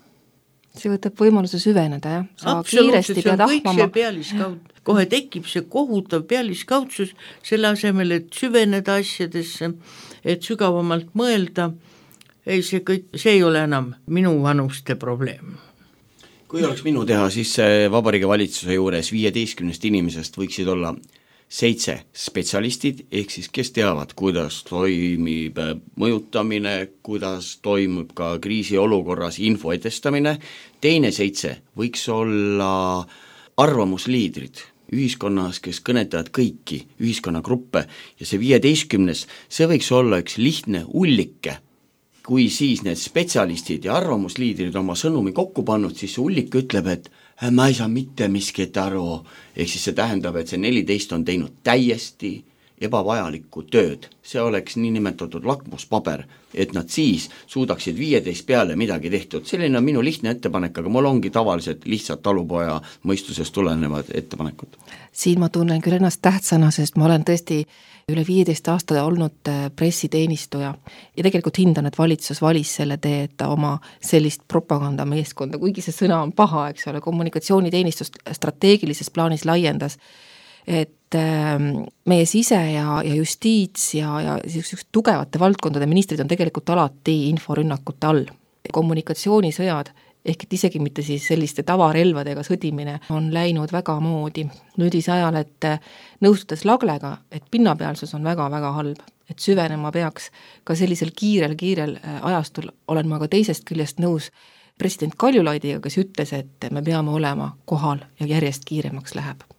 See võtab võimaluse süveneda, jah? Sa kiiresti pead ahmama. Kohe tekib see kohutav pealiskaudsus selle asemel, et süveneda asjadesse, et sügavamalt mõelda. Ei, see, kõik, see ei ole enam minu vanuste probleem. Kui oleks minu teha, siis Vabariigi valitsuse juures viieteistkümnest inimesest võiksid olla seitse spetsialistid, ehk siis kes teavad, kuidas toimib mõjutamine, kuidas toimub ka kriisiolukorras info edestamine, teine seitse võiks olla arvamusliidrid ühiskonnas, kes kõnetavad kõiki ühiskonnagruppe ja see viieteistkümnes, see võiks olla üks lihtne ullike. Kui siis need spetsialistid ja arvamusliidrid oma sõnumi kokku pannud, siis see ullik ütleb, et ma ei saa mitte miskit aru, ehk siis see tähendab, et see neliteist on teinud täiesti ebavajalikku tööd. See oleks niinimetatud lakmuspaber, et nad siis suudaksid viieteist peale midagi tehtud. Selline on minu lihtne ettepanek, aga mul ongi tavaliselt lihtsalt talupoja mõistusest tulenevad ettepanekud. Siin ma tunnen küll ennast tähtsana, sest ma olen tõesti üle viieteist aasta olnud pressiteenistuja ja tegelikult hindan, et valitsus valis selle tee, et ta oma sellist propagandameeskonda, kuigi see sõna on paha, eks ole, kommunikatsiooniteenistust strateegilises plaanis laiendas, et meie sise ja, ja justiits ja, ja tugevate valdkondade ministrid on tegelikult alati inforünnakute all. Kommunikatsioonisõjad, ehk et isegi mitte siis selliste tavarelvadega sõdimine on läinud väga moodi nüüdis ajal, et nõustudes Laglega, et pinnapealsus on väga-väga halb, et süvenema peaks ka sellisel kiirel-kiirel ajastul, olen ma ka teisest küljest nõus president Kaljulaidiga, kes ütles, et me peame olema kohal ja järjest kiiremaks läheb.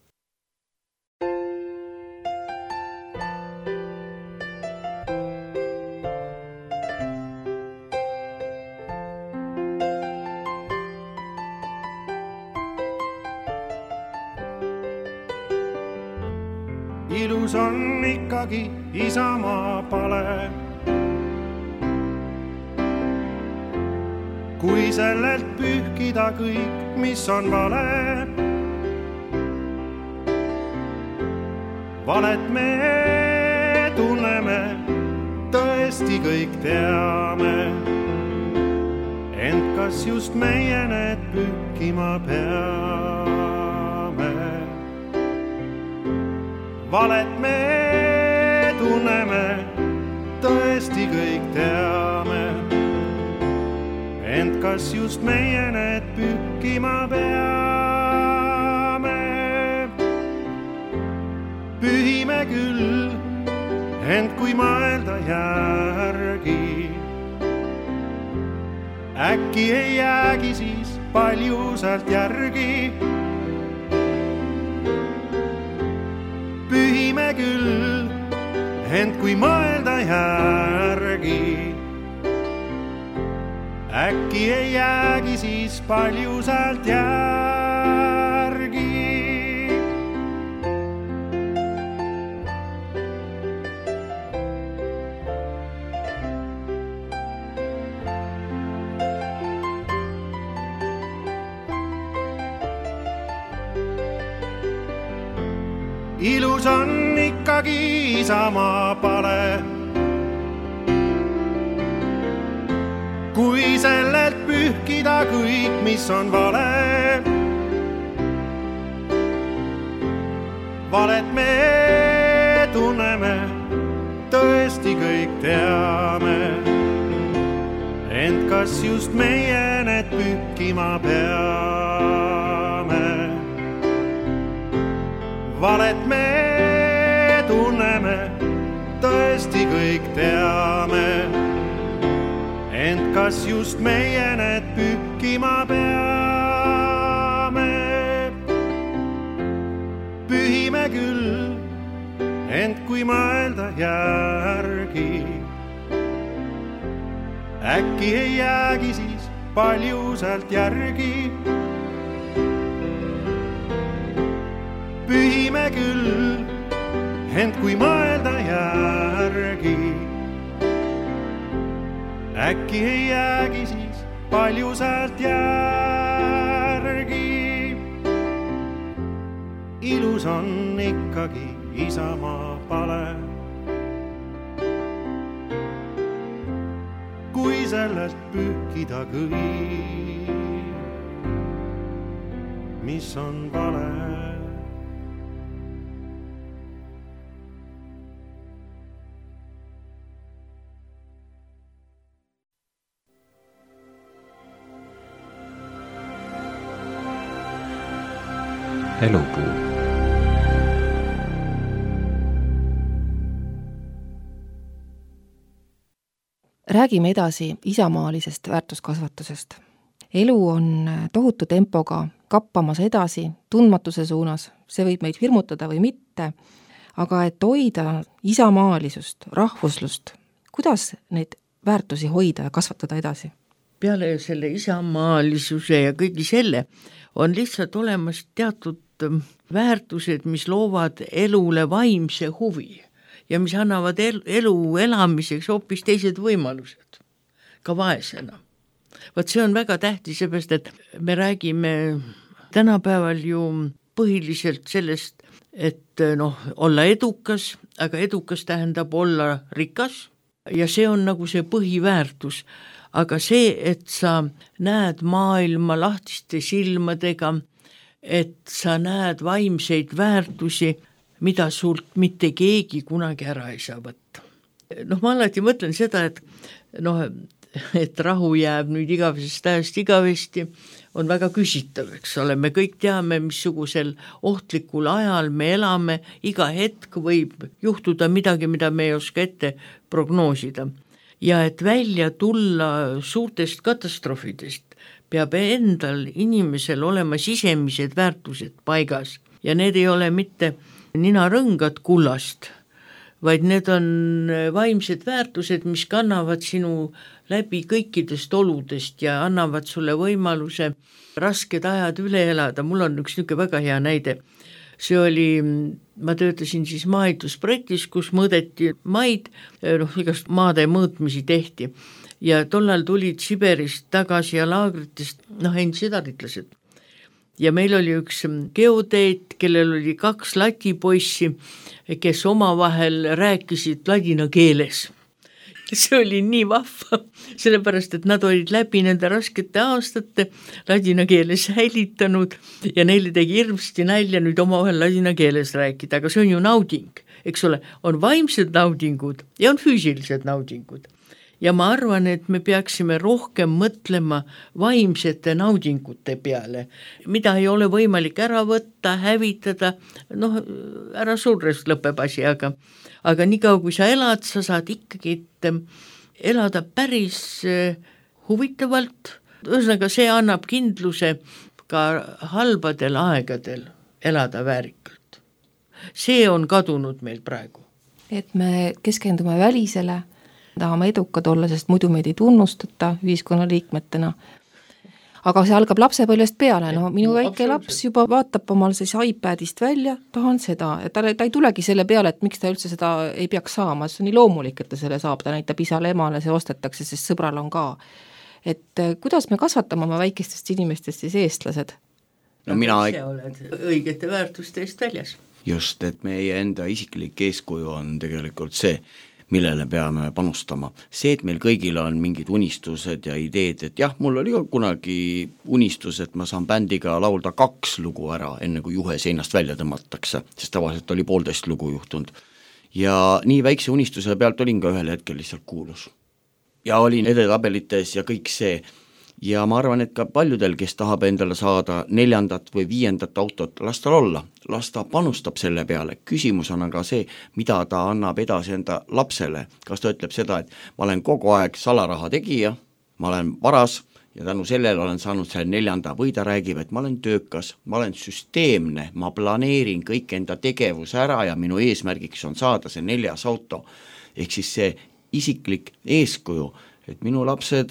Ilus on ikkagi isamaa pale, kui sellelt pühkida kõik, mis on vale. Valet me tunneme, tõesti kõik teame, ent kas just meie need pühkima peame. Valet me tunneme, tõesti kõik teame, ent kas just meie need pühkima peame. Pühime küll, ent kui mõelda järgi, äkki ei jäägi siis palju sealt järgi. Pühime küll, ent kui mõelda järgi, äkki ei jäägi siis palju sealt järgi. Ilus on ikkagi isamaa pale, kui selle pükkida kõik, mis on vale. Valet me tunneme, tõesti kõik teame, ent kas just meie need pükkima peame? Valet me tunneme, tõesti kõik teame, ent kas just meie need pükkima peame? Pühime küll, ent kui mõelda järgi, äkki ei jäägi siis palju sealt järgi. Pühime küll, ent kui mõelda järgi, äkki ei jäägi siis palju sealt järgi. Ilus on ikkagi isamaa pale, kui sellest pühkida kõik, mis on vale. Elupuu. Räägime edasi isamaalisest väärtuskasvatusest. Elu on tohutu tempoga kappamas edasi, tundmatuse suunas, see võib meid hirmutada või mitte, aga et hoida isamaalisust, rahvuslust, kuidas neid väärtusi hoida ja kasvatada edasi? Peale selle isamaalisuse ja kõigi selle on lihtsalt olemas teatud väärtused, mis loovad elule vaimse huvi ja mis annavad elu elamiseks hoopis teised võimalused, ka vaesena. Vaat see on väga tähtis, seepärast, et me räägime tänapäeval ju põhiliselt sellest, et noh, olla edukas, aga edukas tähendab olla rikas ja see on nagu see põhiväärtus. Aga see, et sa näed maailma lahtiste silmadega, et sa näed vaimseid väärtusi, mida sult mitte keegi kunagi ära ei saa võtta. Noh, ma alati mõtlen seda, et, noh, et rahu jääb nüüd igavesest ajast igavesti, on väga küsitav, eks ole. Me kõik teame, missugusel ohtlikul ajal me elame, iga hetk võib juhtuda midagi, mida me ei oska ette prognoosida. Ja et välja tulla suurtest katastroofidest, peab endal inimesel olema sisemised väärtused paigas ja need ei ole mitte ninarõngad kullast, vaid need on vaimsed väärtused, mis kannavad sinu läbi kõikidest oludest ja annavad sulle võimaluse rasked ajad üle elada. Mul on üks niisugune väga hea näide. See oli, ma töötasin siis maaehitusprojektis, kus mõõdeti maid, noh, igast maade mõõtmisi tehti ja tollal tulid Siberist tagasi ja laagritest, noh, endised haritlased. Ja meil oli üks geodeet, kellel oli kaks latipoissi, kes omavahel rääkisid ladina keeles. See oli nii vahva, sellepärast, et nad olid läbi nende raskete aastate ladina keeles säilitanud ja neile tegi hirmsti nälja nüüd omavahel ladina keeles rääkida, aga see on ju nauding, eks ole, on vaimsed naudingud ja on füüsilised naudingud. Ja ma arvan, et me peaksime rohkem mõtlema vaimsete naudingute peale, mida ei ole võimalik ära võtta, hävitada, noh, ära surres lõpeb asi, aga aga niikaua kui sa elad, sa saad ikkagi elada päris huvitavalt. Ühesõnaga, see annab kindluse ka halbadel aegadel elada väärikalt. See on kadunud meil praegu. Et me keskendume välisele, tahame edukad olla, sest muidu meid ei tunnustata ühiskonna liikmetena. Aga see algab lapsepõlvest peale, no minu väike laps juba vaatab omal siis iPadist välja, tahan seda, et ta, ta ei tulegi selle peale, et miks ta üldse seda ei peaks saama, see on nii loomulik, et ta selle saab, ta näitab isale emale, see ostetakse, sest sõbral on ka. Et kuidas me kasvatame oma väikestest inimestest siis eestlased? No mina ei oled õigete väärtuste eest väljas. Just, et meie enda isiklik eeskuju on tegelikult see, millele peame panustama. See, et meil kõigil on mingid unistused ja ideed, et jah, mul oli ka kunagi unistus, et ma saan bändiga laulda kaks lugu ära, enne kui juhe seinast välja tõmmatakse, sest tavaliselt oli poolteist lugu juhtunud. Ja nii väikse unistuse pealt olin ka ühel hetkel lihtsalt kuulus. Ja olin edetabelites ja kõik see. Ja ma arvan, et ka paljudel, kes tahab endale saada neljandat või viiendat autot, las tal olla, las ta panustab selle peale. Küsimus on aga see, mida ta annab edasi enda lapsele. Kas ta ütleb seda, et ma olen kogu aeg salaraha tegija, ma olen varas ja tänu sellele olen saanud selle neljanda, või ta räägib, et ma olen töökas, ma olen süsteemne, ma planeerin kõik enda tegevuse ära ja minu eesmärgiks on saada see neljas auto. Ehk siis see isiklik eeskuju, et minu lapsed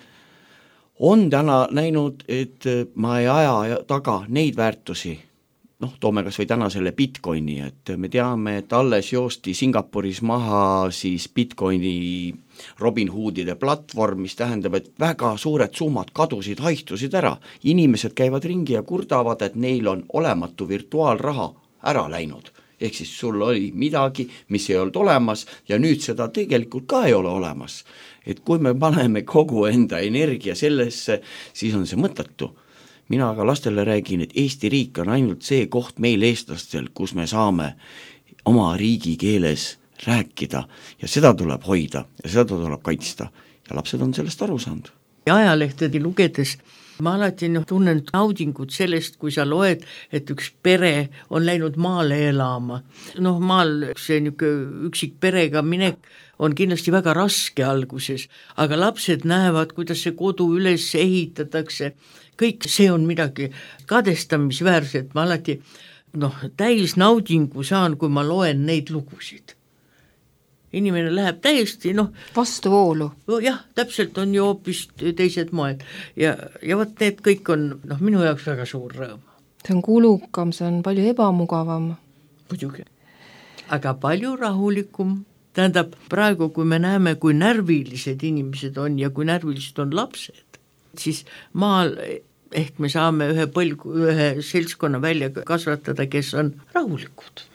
on täna näinud, et ma ei aja taga neid väärtusi, noh, toome kas või täna selle Bitcoini, et me teame, et alles joosti Singapuris maha siis Bitcoini Robinhoodide platvorm, mis tähendab, et väga suured summad kadusid, haihtusid ära. Inimesed käivad ringi ja kurdavad, et neil on olematu virtuaalraha ära läinud. Ehk siis sul oli midagi, mis ei olnud olemas ja nüüd seda tegelikult ka ei ole olemas. Et kui me paneme kogu enda energia sellesse, siis on see mõttetu. Mina aga lastele räägin, et Eesti riik on ainult see koht meil eestlastel, kus me saame oma riigi keeles rääkida ja seda tuleb hoida ja seda tuleb kaitsta ja lapsed on sellest aru saanud. Ja ajalehtedi lugedes ma alati noh, tunnen naudingut sellest, kui sa loed, et üks pere on läinud maale elama. Noh, maal see üksik perega minek on kindlasti väga raske alguses, aga lapsed näevad, kuidas see kodu üles ehitatakse. Kõik see on midagi kadestamisväärset. Ma alati noh, täis naudingu saan, kui ma loen neid lugusid. Inimene läheb täiesti, noh... vastuvoolu. Jah, täpselt on ju hoopis teised moed. Ja, ja võt need kõik on, noh, minu jaoks väga suur rõõm. See on kulukam, see on palju ebamugavam. Muidugi. Aga palju rahulikum. Tähendab, praegu, kui me näeme, kui närvilised inimesed on ja kui närvilised on lapsed, siis maal ehk me saame ühe põlgu, ühe seltskonna välja kasvatada, kes on rahulikud.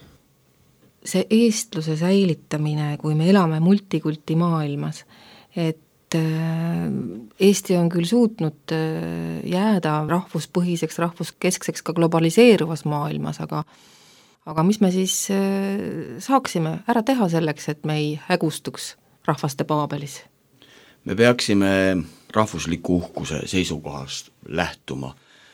See eestluse säilitamine, kui me elame multikulti maailmas, et Eesti on küll suutnud jääda rahvuspõhiseks, rahvuskeskseks ka globaliseeruvas maailmas, aga, aga mis me siis saaksime ära teha selleks, et me ei hägustuks rahvaste paabelis? Me peaksime rahvusliku uhkuse seisukohast lähtuma,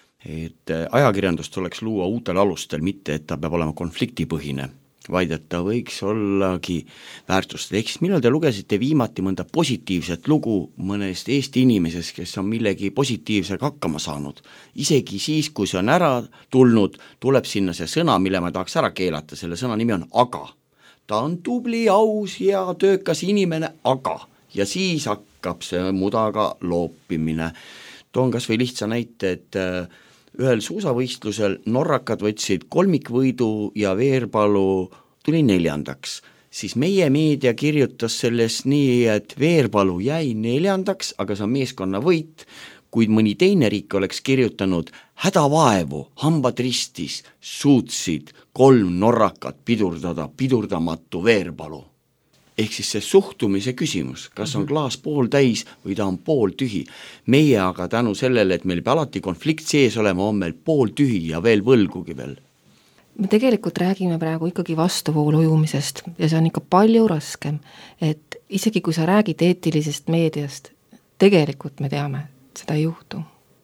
et ajakirjandus tuleks luua uutel alustel, mitte et ta peab olema konfliktipõhine, vaid et ta võiks ollagi väärtustada. Ehk siis millal te lugesite viimati mõnda positiivset lugu mõnest Eesti inimesest, kes on millegi positiivsega hakkama saanud. Isegi siis, kui see on ära tulnud, tuleb sinna see sõna, mille ma tahaks ära keelata, selle sõna nimi on aga. Ta on tubli, aus, hea, töökas inimene, aga. Ja siis hakkab see mudaga loopimine. Toon kas või lihtsa näite, et ühel suusavõistlusel norrakad võtsid kolmikvõidu ja Veerpalu tuli neljandaks. Siis meie meedia kirjutas sellest nii, et Veerpalu jäi neljandaks, aga see on meeskonna võit, kuid mõni teine riik oleks kirjutanud hädavaevu, hambad ristis, suutsid kolm norrakat pidurdada pidurdamatu Veerpalu. Ehk siis see suhtumise küsimus, kas on klaas pool täis või ta on pool tühi. Meie aga tänu sellele, et meil peab alati konflikt sees olema, on meil pool tühi ja veel võlgugi veel. Me tegelikult räägime praegu ikkagi vastuvoolu ujumisest ja see on ikka palju raskem, et isegi kui sa räägid eetilisest meediast, tegelikult me teame, et seda ei juhtu.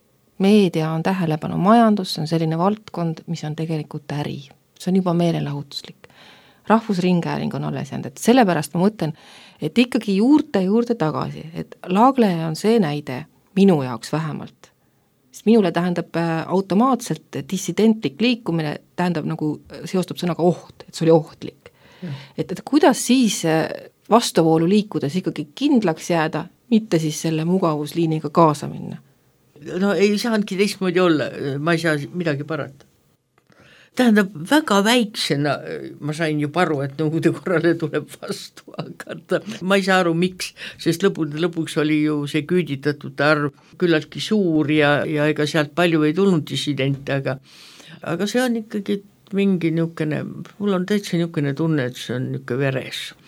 Meedia on tähelepanu majandus, see on selline valdkond, mis on tegelikult äri. See on juba meelelahutuslik. Rahvusringhääling on alles jäänud, et sellepärast ma mõtlen, et ikkagi juurte juurde tagasi, et Laagle on see näide minu jaoks vähemalt, sest minule tähendab automaatselt dissidentlik liikumine, tähendab nagu seostub sõnaga oht, et see oli ohtlik. Et, et kuidas siis vastuvoolu liikudes ikkagi kindlaks jääda, mitte siis selle mugavusliiniga kaasa minna? No ei saanudki teistmoodi olla, ma ei saa midagi parata. Tähendab, väga väiksena, ma sain ju aru, et nõude korrale tuleb vastu hakata. Ma ei saa aru, miks, sest lõpude lõpuks oli ju see küüditatud arv küllaltki suur ja, ja ega sealt palju ei tulnud dissidente, aga, aga see on ikkagi mingi niisugune, mul on täitsa niisugune tunne, et see on niisugune veres.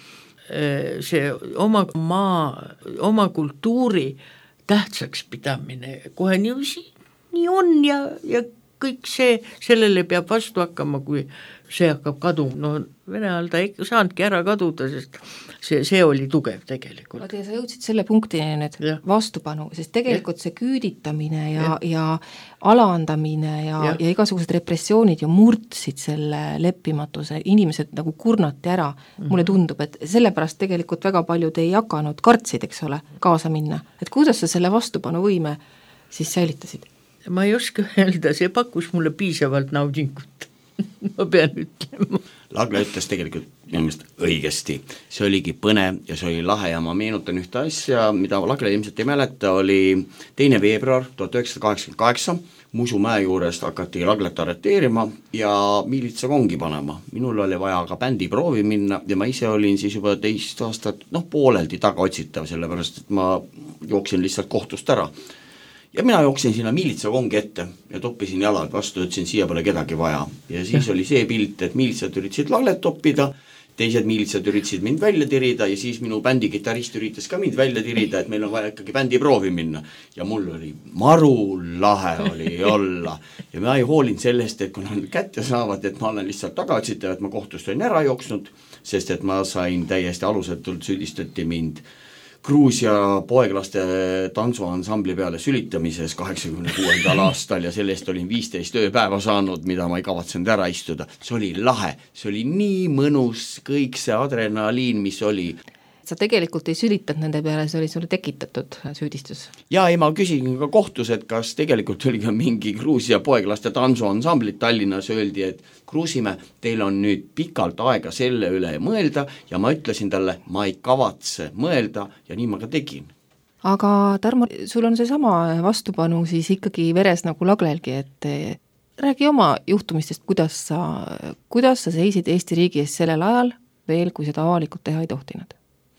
see oma maa, oma kultuuri tähtsaks pidamine, kohe nii, nii on ja, ja kõik see, sellele peab vastu hakkama, kui see hakkab kaduma, no Vene ajal ta ei saanudki ära kaduda, sest see, see oli tugev tegelikult. Aga sa jõudsid selle punktini nüüd ja. Vastupanu, sest tegelikult ja. See küüditamine ja, ja. ja alandamine ja, ja. ja igasugused repressioonid ju murdsid selle leppimatuse, inimesed nagu kurnati ära, mm-hmm. mulle tundub, et sellepärast tegelikult väga paljud ei hakanud, kartsid, eks ole, kaasa minna. Et kuidas sa selle vastupanuvõime siis säilitasid? Ma ei oska öelda, see pakkus mulle piisavalt naudingut. Ma pean ütlema. Lagle ütles tegelikult minu meelest õigesti, see oligi põnev ja see oli lahe ja ma meenutan ühte asja, mida Lagle ilmselt ei mäleta, oli teine veebruar tuhat üheksasada kaheksakümmend kaheksa, Musumäe juurest hakati Laglet arreteerima ja miilitsa kongi panema. Minul oli vaja ka bändi proovi minna ja ma ise olin siis juba teist aastat, noh pooleldi taga otsitav, sellepärast et ma jooksin lihtsalt kohtust ära. Ja mina jooksin sinna miilitsa kongi ette ja toppisin jalad vastu, ütlesin, siia pole kedagi vaja. Ja siis ja. Oli see pilt, et miilitsad üritasid Laglet toppida, teised miilitsad üritasid mind välja tirida ja siis minu bändigitarist üritas ka mind välja tirida, et meil on vaja ikkagi bändi proovi minna. Ja mul oli maru lahe oli olla. Ja ma ei hoolin sellest, et kui nad kätte saavad, et ma olen lihtsalt tagaotsitav, et ma kohtust olin ära jooksnud, sest et ma sain täiesti alusetult süüdistati mind Gruusia poeglaste tantsuansambli peale sülitamises kaheksakümne kuuendal aastal ja sellest olin viisteist ööpäeva saanud, mida ma ei kavatsenud ära istuda. See oli lahe, see oli nii mõnus, kõik see adrenaliin, mis oli. Sa tegelikult ei sülitanud nende peale, see oli sulle tekitatud süüdistus. Ja ei, ma küsin ka kohtus, et kas tegelikult oli ka mingi Gruusia poeglaste tantsuansamblit Tallinnas, öeldi, et Kruusimäe, teil on nüüd pikalt aega selle üle mõelda ja ma ütlesin talle, ma ei kavatse mõelda ja nii ma ka tegin. Aga Tarmo, sul on see sama vastupanu siis ikkagi veres nagu Laglelgi, et räägi oma juhtumistest, kuidas sa, kuidas sa seisid Eesti riigi ees sellel ajal veel, kui seda avalikult teha ei tohtinud?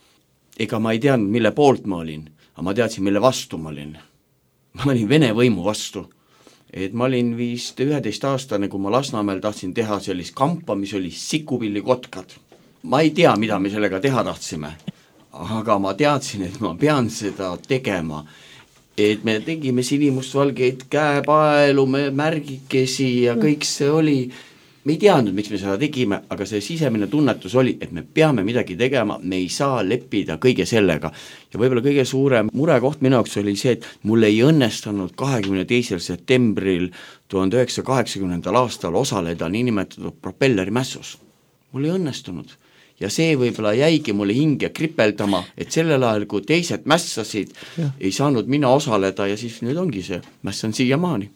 Ega ma ei teadnud, mille poolt ma olin, aga ma teadsin, mille vastu ma olin. Ma olin Vene võimu vastu. Et ma olin vist üheteist aastane, kui ma Lasnamäel tahtsin teha sellist kampa, mis oli sikupillikotkad. Ma ei tea, mida me sellega teha tahtsime, aga ma teadsin, et ma pean seda tegema. Et me tegime sinimustvalgeid käepaelu, märgikesi ja kõik see oli. Me ei teadnud, miks me seda tegime, aga see sisemine tunnetus oli, et me peame midagi tegema, me ei saa leppida kõige sellega. Ja võib-olla kõige suurem murekoht minu jaoks oli see, et mul ei õnnestunud kahekümne teisel septembril tuhande üheksasaja kaheksakümnendal aastal osaleda niinimetatud propellerimässus. Mul ei õnnestunud. Ja see võib-olla jäigi mulle hinge kripeldama, et sellel ajal, kui teised mässasid, ja. Ei saanud mina osaleda ja siis nüüd ongi see mässan siiamaani.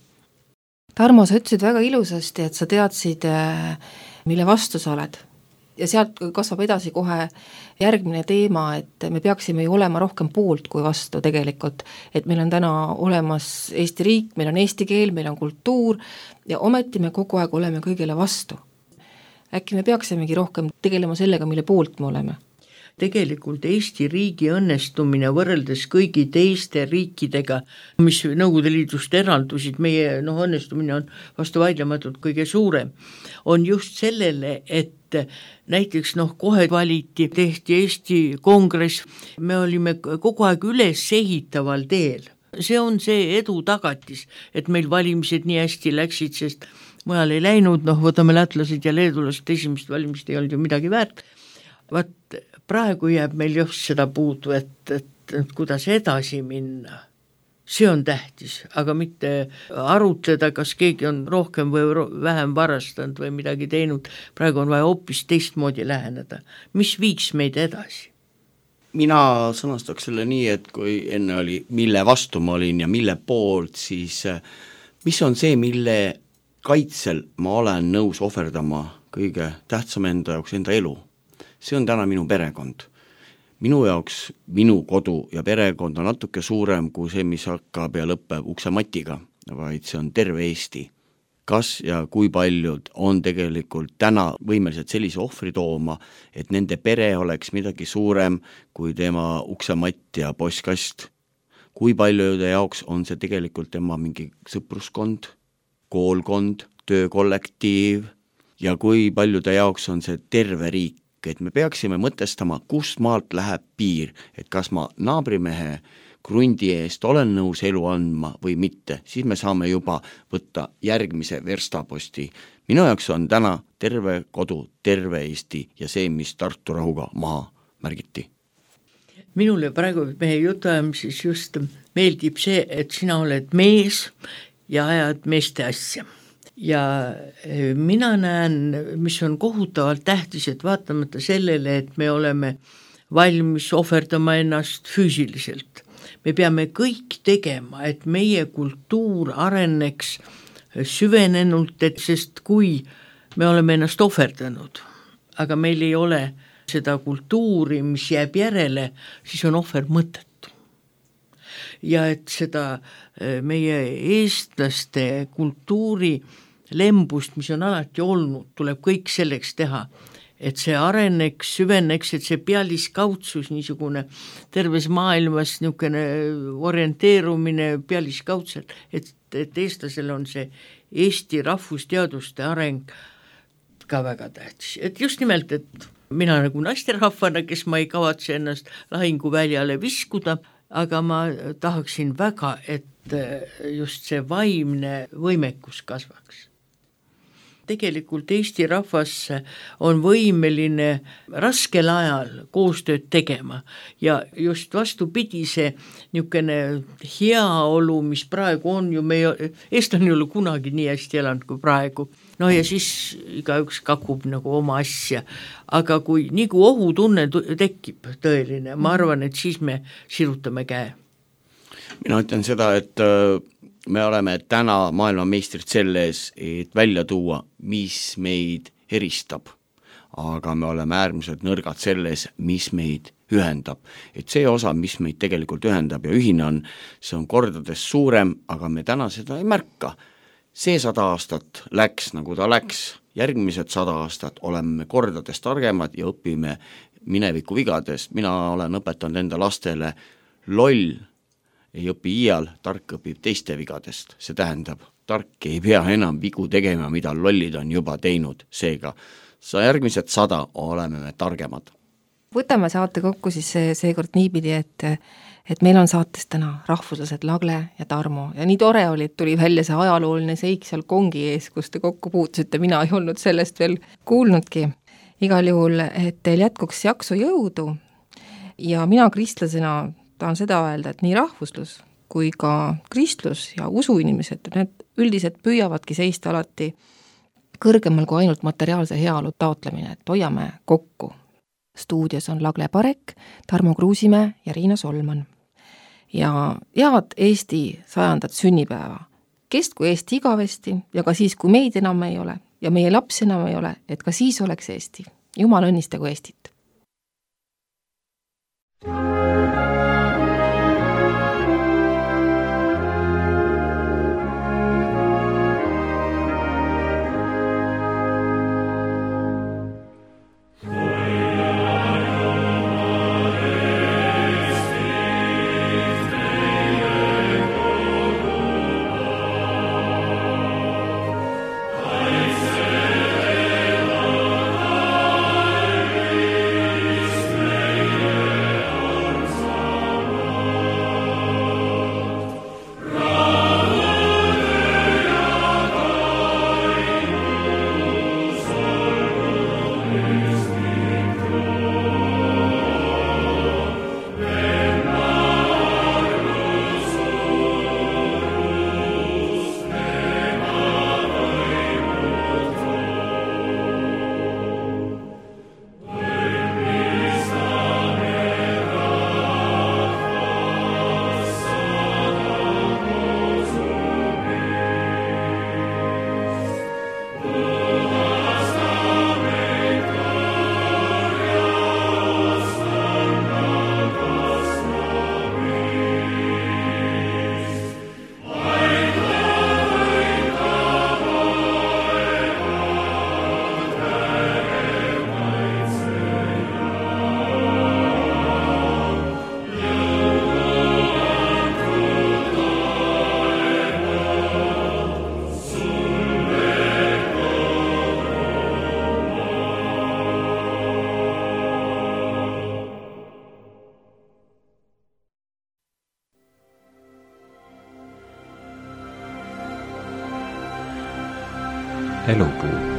Tarmo, sa ütlesid väga ilusasti, et sa teadsid, mille vastu sa oled. Ja sealt kasvab edasi kohe järgmine teema, et me peaksime ju olema rohkem poolt kui vastu tegelikult. Et meil on täna olemas Eesti riik, meil on eesti keel, meil on kultuur ja ometi me kogu aeg oleme kõigele vastu. Äkki me peaksimegi rohkem tegelema sellega, mille poolt me oleme? Tegelikult Eesti riigi õnnestumine võrreldes kõigi teiste riikidega, mis Nõukogude Liidust eraldusid, meie no, õnnestumine on vastu vaidlematult kõige suurem, on just sellele, et näiteks noh, kohe valiti, tehti Eesti kongress, me olime kogu aeg üles ehitaval teel. See on see edu tagatis, et meil valimised nii hästi läksid, sest mujal ei läinud, noh, võtame lätlased ja leedulased, esimest valimist ei olnud ju midagi väärt. Vaat praegu jääb meil just seda puudu, et, et, et kuidas edasi minna. See on tähtis, aga mitte arutleda, kas keegi on rohkem või vähem varastanud või midagi teinud. Praegu on vaja hoopis teistmoodi läheneda. Mis viiks meid edasi? Mina sõnastaks selle nii, et kui enne oli, mille vastu ma olin ja mille poolt, siis mis on see, mille kaitsel ma olen nõus ohverdama kõige tähtsam enda jaoks enda elu? See on täna minu perekond. Minu jaoks minu kodu ja perekond on natuke suurem kui see, mis hakkab ja lõpeb uksematiga, vaid see on terve Eesti. Kas ja kui paljud on tegelikult täna võimelised sellise ohvri tooma, et nende pere oleks midagi suurem kui tema uksematt ja postkast. Kui paljude jaoks on see tegelikult tema mingi sõpruskond, koolkond, töökollektiiv ja kui paljude jaoks on see terve riik, ainuke, et me peaksime mõtestama, kust maalt läheb piir, et kas ma naabrimehe krundi eest olen nõus elu andma või mitte, siis me saame juba võtta järgmise verstaposti. Minu jaoks on täna terve kodu, terve Eesti ja see, mis Tartu rahuga maha märgiti. Minule praegu meie jutuajamises just meeldib see, et sina oled mees ja ajad meeste asja. Ja mina näen, mis on kohutavalt tähtis, et vaatamata sellele, et me oleme valmis ohverdama ennast füüsiliselt. Me peame kõik tegema, et meie kultuur areneks süvenenult, et sest kui me oleme ennast ohverdanud, aga meil ei ole seda kultuuri, mis jääb järele, siis on ohver mõttetu. Ja et seda meie eestlaste kultuuri lembust, mis on alati olnud, tuleb kõik selleks teha, et see areneks, süveneks, et see pealiskaudsus, niisugune terves maailmas niisugune orienteerumine pealiskaudselt, et, et eestlasel on see Eesti rahvusteaduste areng ka väga tähtis. Et just nimelt, et mina nagu naisterahvana, kes ma ei kavatse ennast lahinguväljale viskuda, aga ma tahaksin väga, et just see vaimne võimekus kasvaks. Tegelikult Eesti rahvas on võimeline raskel ajal koostööd tegema ja just vastupidi see niisugune heaolu, mis praegu on ju, me eestlane ei ole kunagi nii hästi elanud kui praegu. No ja siis igaüks kakub nagu oma asja, aga kui nii kui ohutunne tekib tõeline, ma arvan, et siis me sirutame käe. Mina ütlen seda, et me oleme täna maailmameistrid selles, et välja tuua, mis meid eristab, aga me oleme äärmiselt nõrgad selles, mis meid ühendab. Et see osa, mis meid tegelikult ühendab ja ühine on, see on kordades suurem, aga me täna seda ei märka. See sada aastat läks, nagu ta läks, järgmised sada aastat oleme kordades targemad ja õpime mineviku vigadest. Mina olen õpetanud enda lastele, loll ei õpi iial, tark õpib teiste vigadest. See tähendab, tark ei pea enam vigu tegema, mida lollid on juba teinud. Seega, sa järgmised sada oleme me targemad. Võtame saate kokku siis see, seekord niipidi, et, et meil on saates täna rahvuslased Lagle ja Tarmo ja nii tore oli, et tuli välja see ajalooline seik seal kongi ees, kus te kokku puutusite, mina ei olnud sellest veel kuulnudki. Igal juhul, et teil jätkuks jaksu jõudu ja mina kristlasena tahan seda öelda, et nii rahvuslus kui ka kristlus ja usuinimesed, need üldiselt püüavadki seista alati kõrgemal kui ainult materiaalse heaolu taotlemine, et hoiame kokku. Stuudios on Lagle Parek, Tarmo Kruusimäe ja Riina Solman. Ja head Eesti sajandat sünnipäeva. Kestku Eesti igavesti ja ka siis, kui meid enam ei ole ja meie laps enam ei ole, et ka siis oleks Eesti. Jumal õnnistagu Eestit. Amen. elupuu.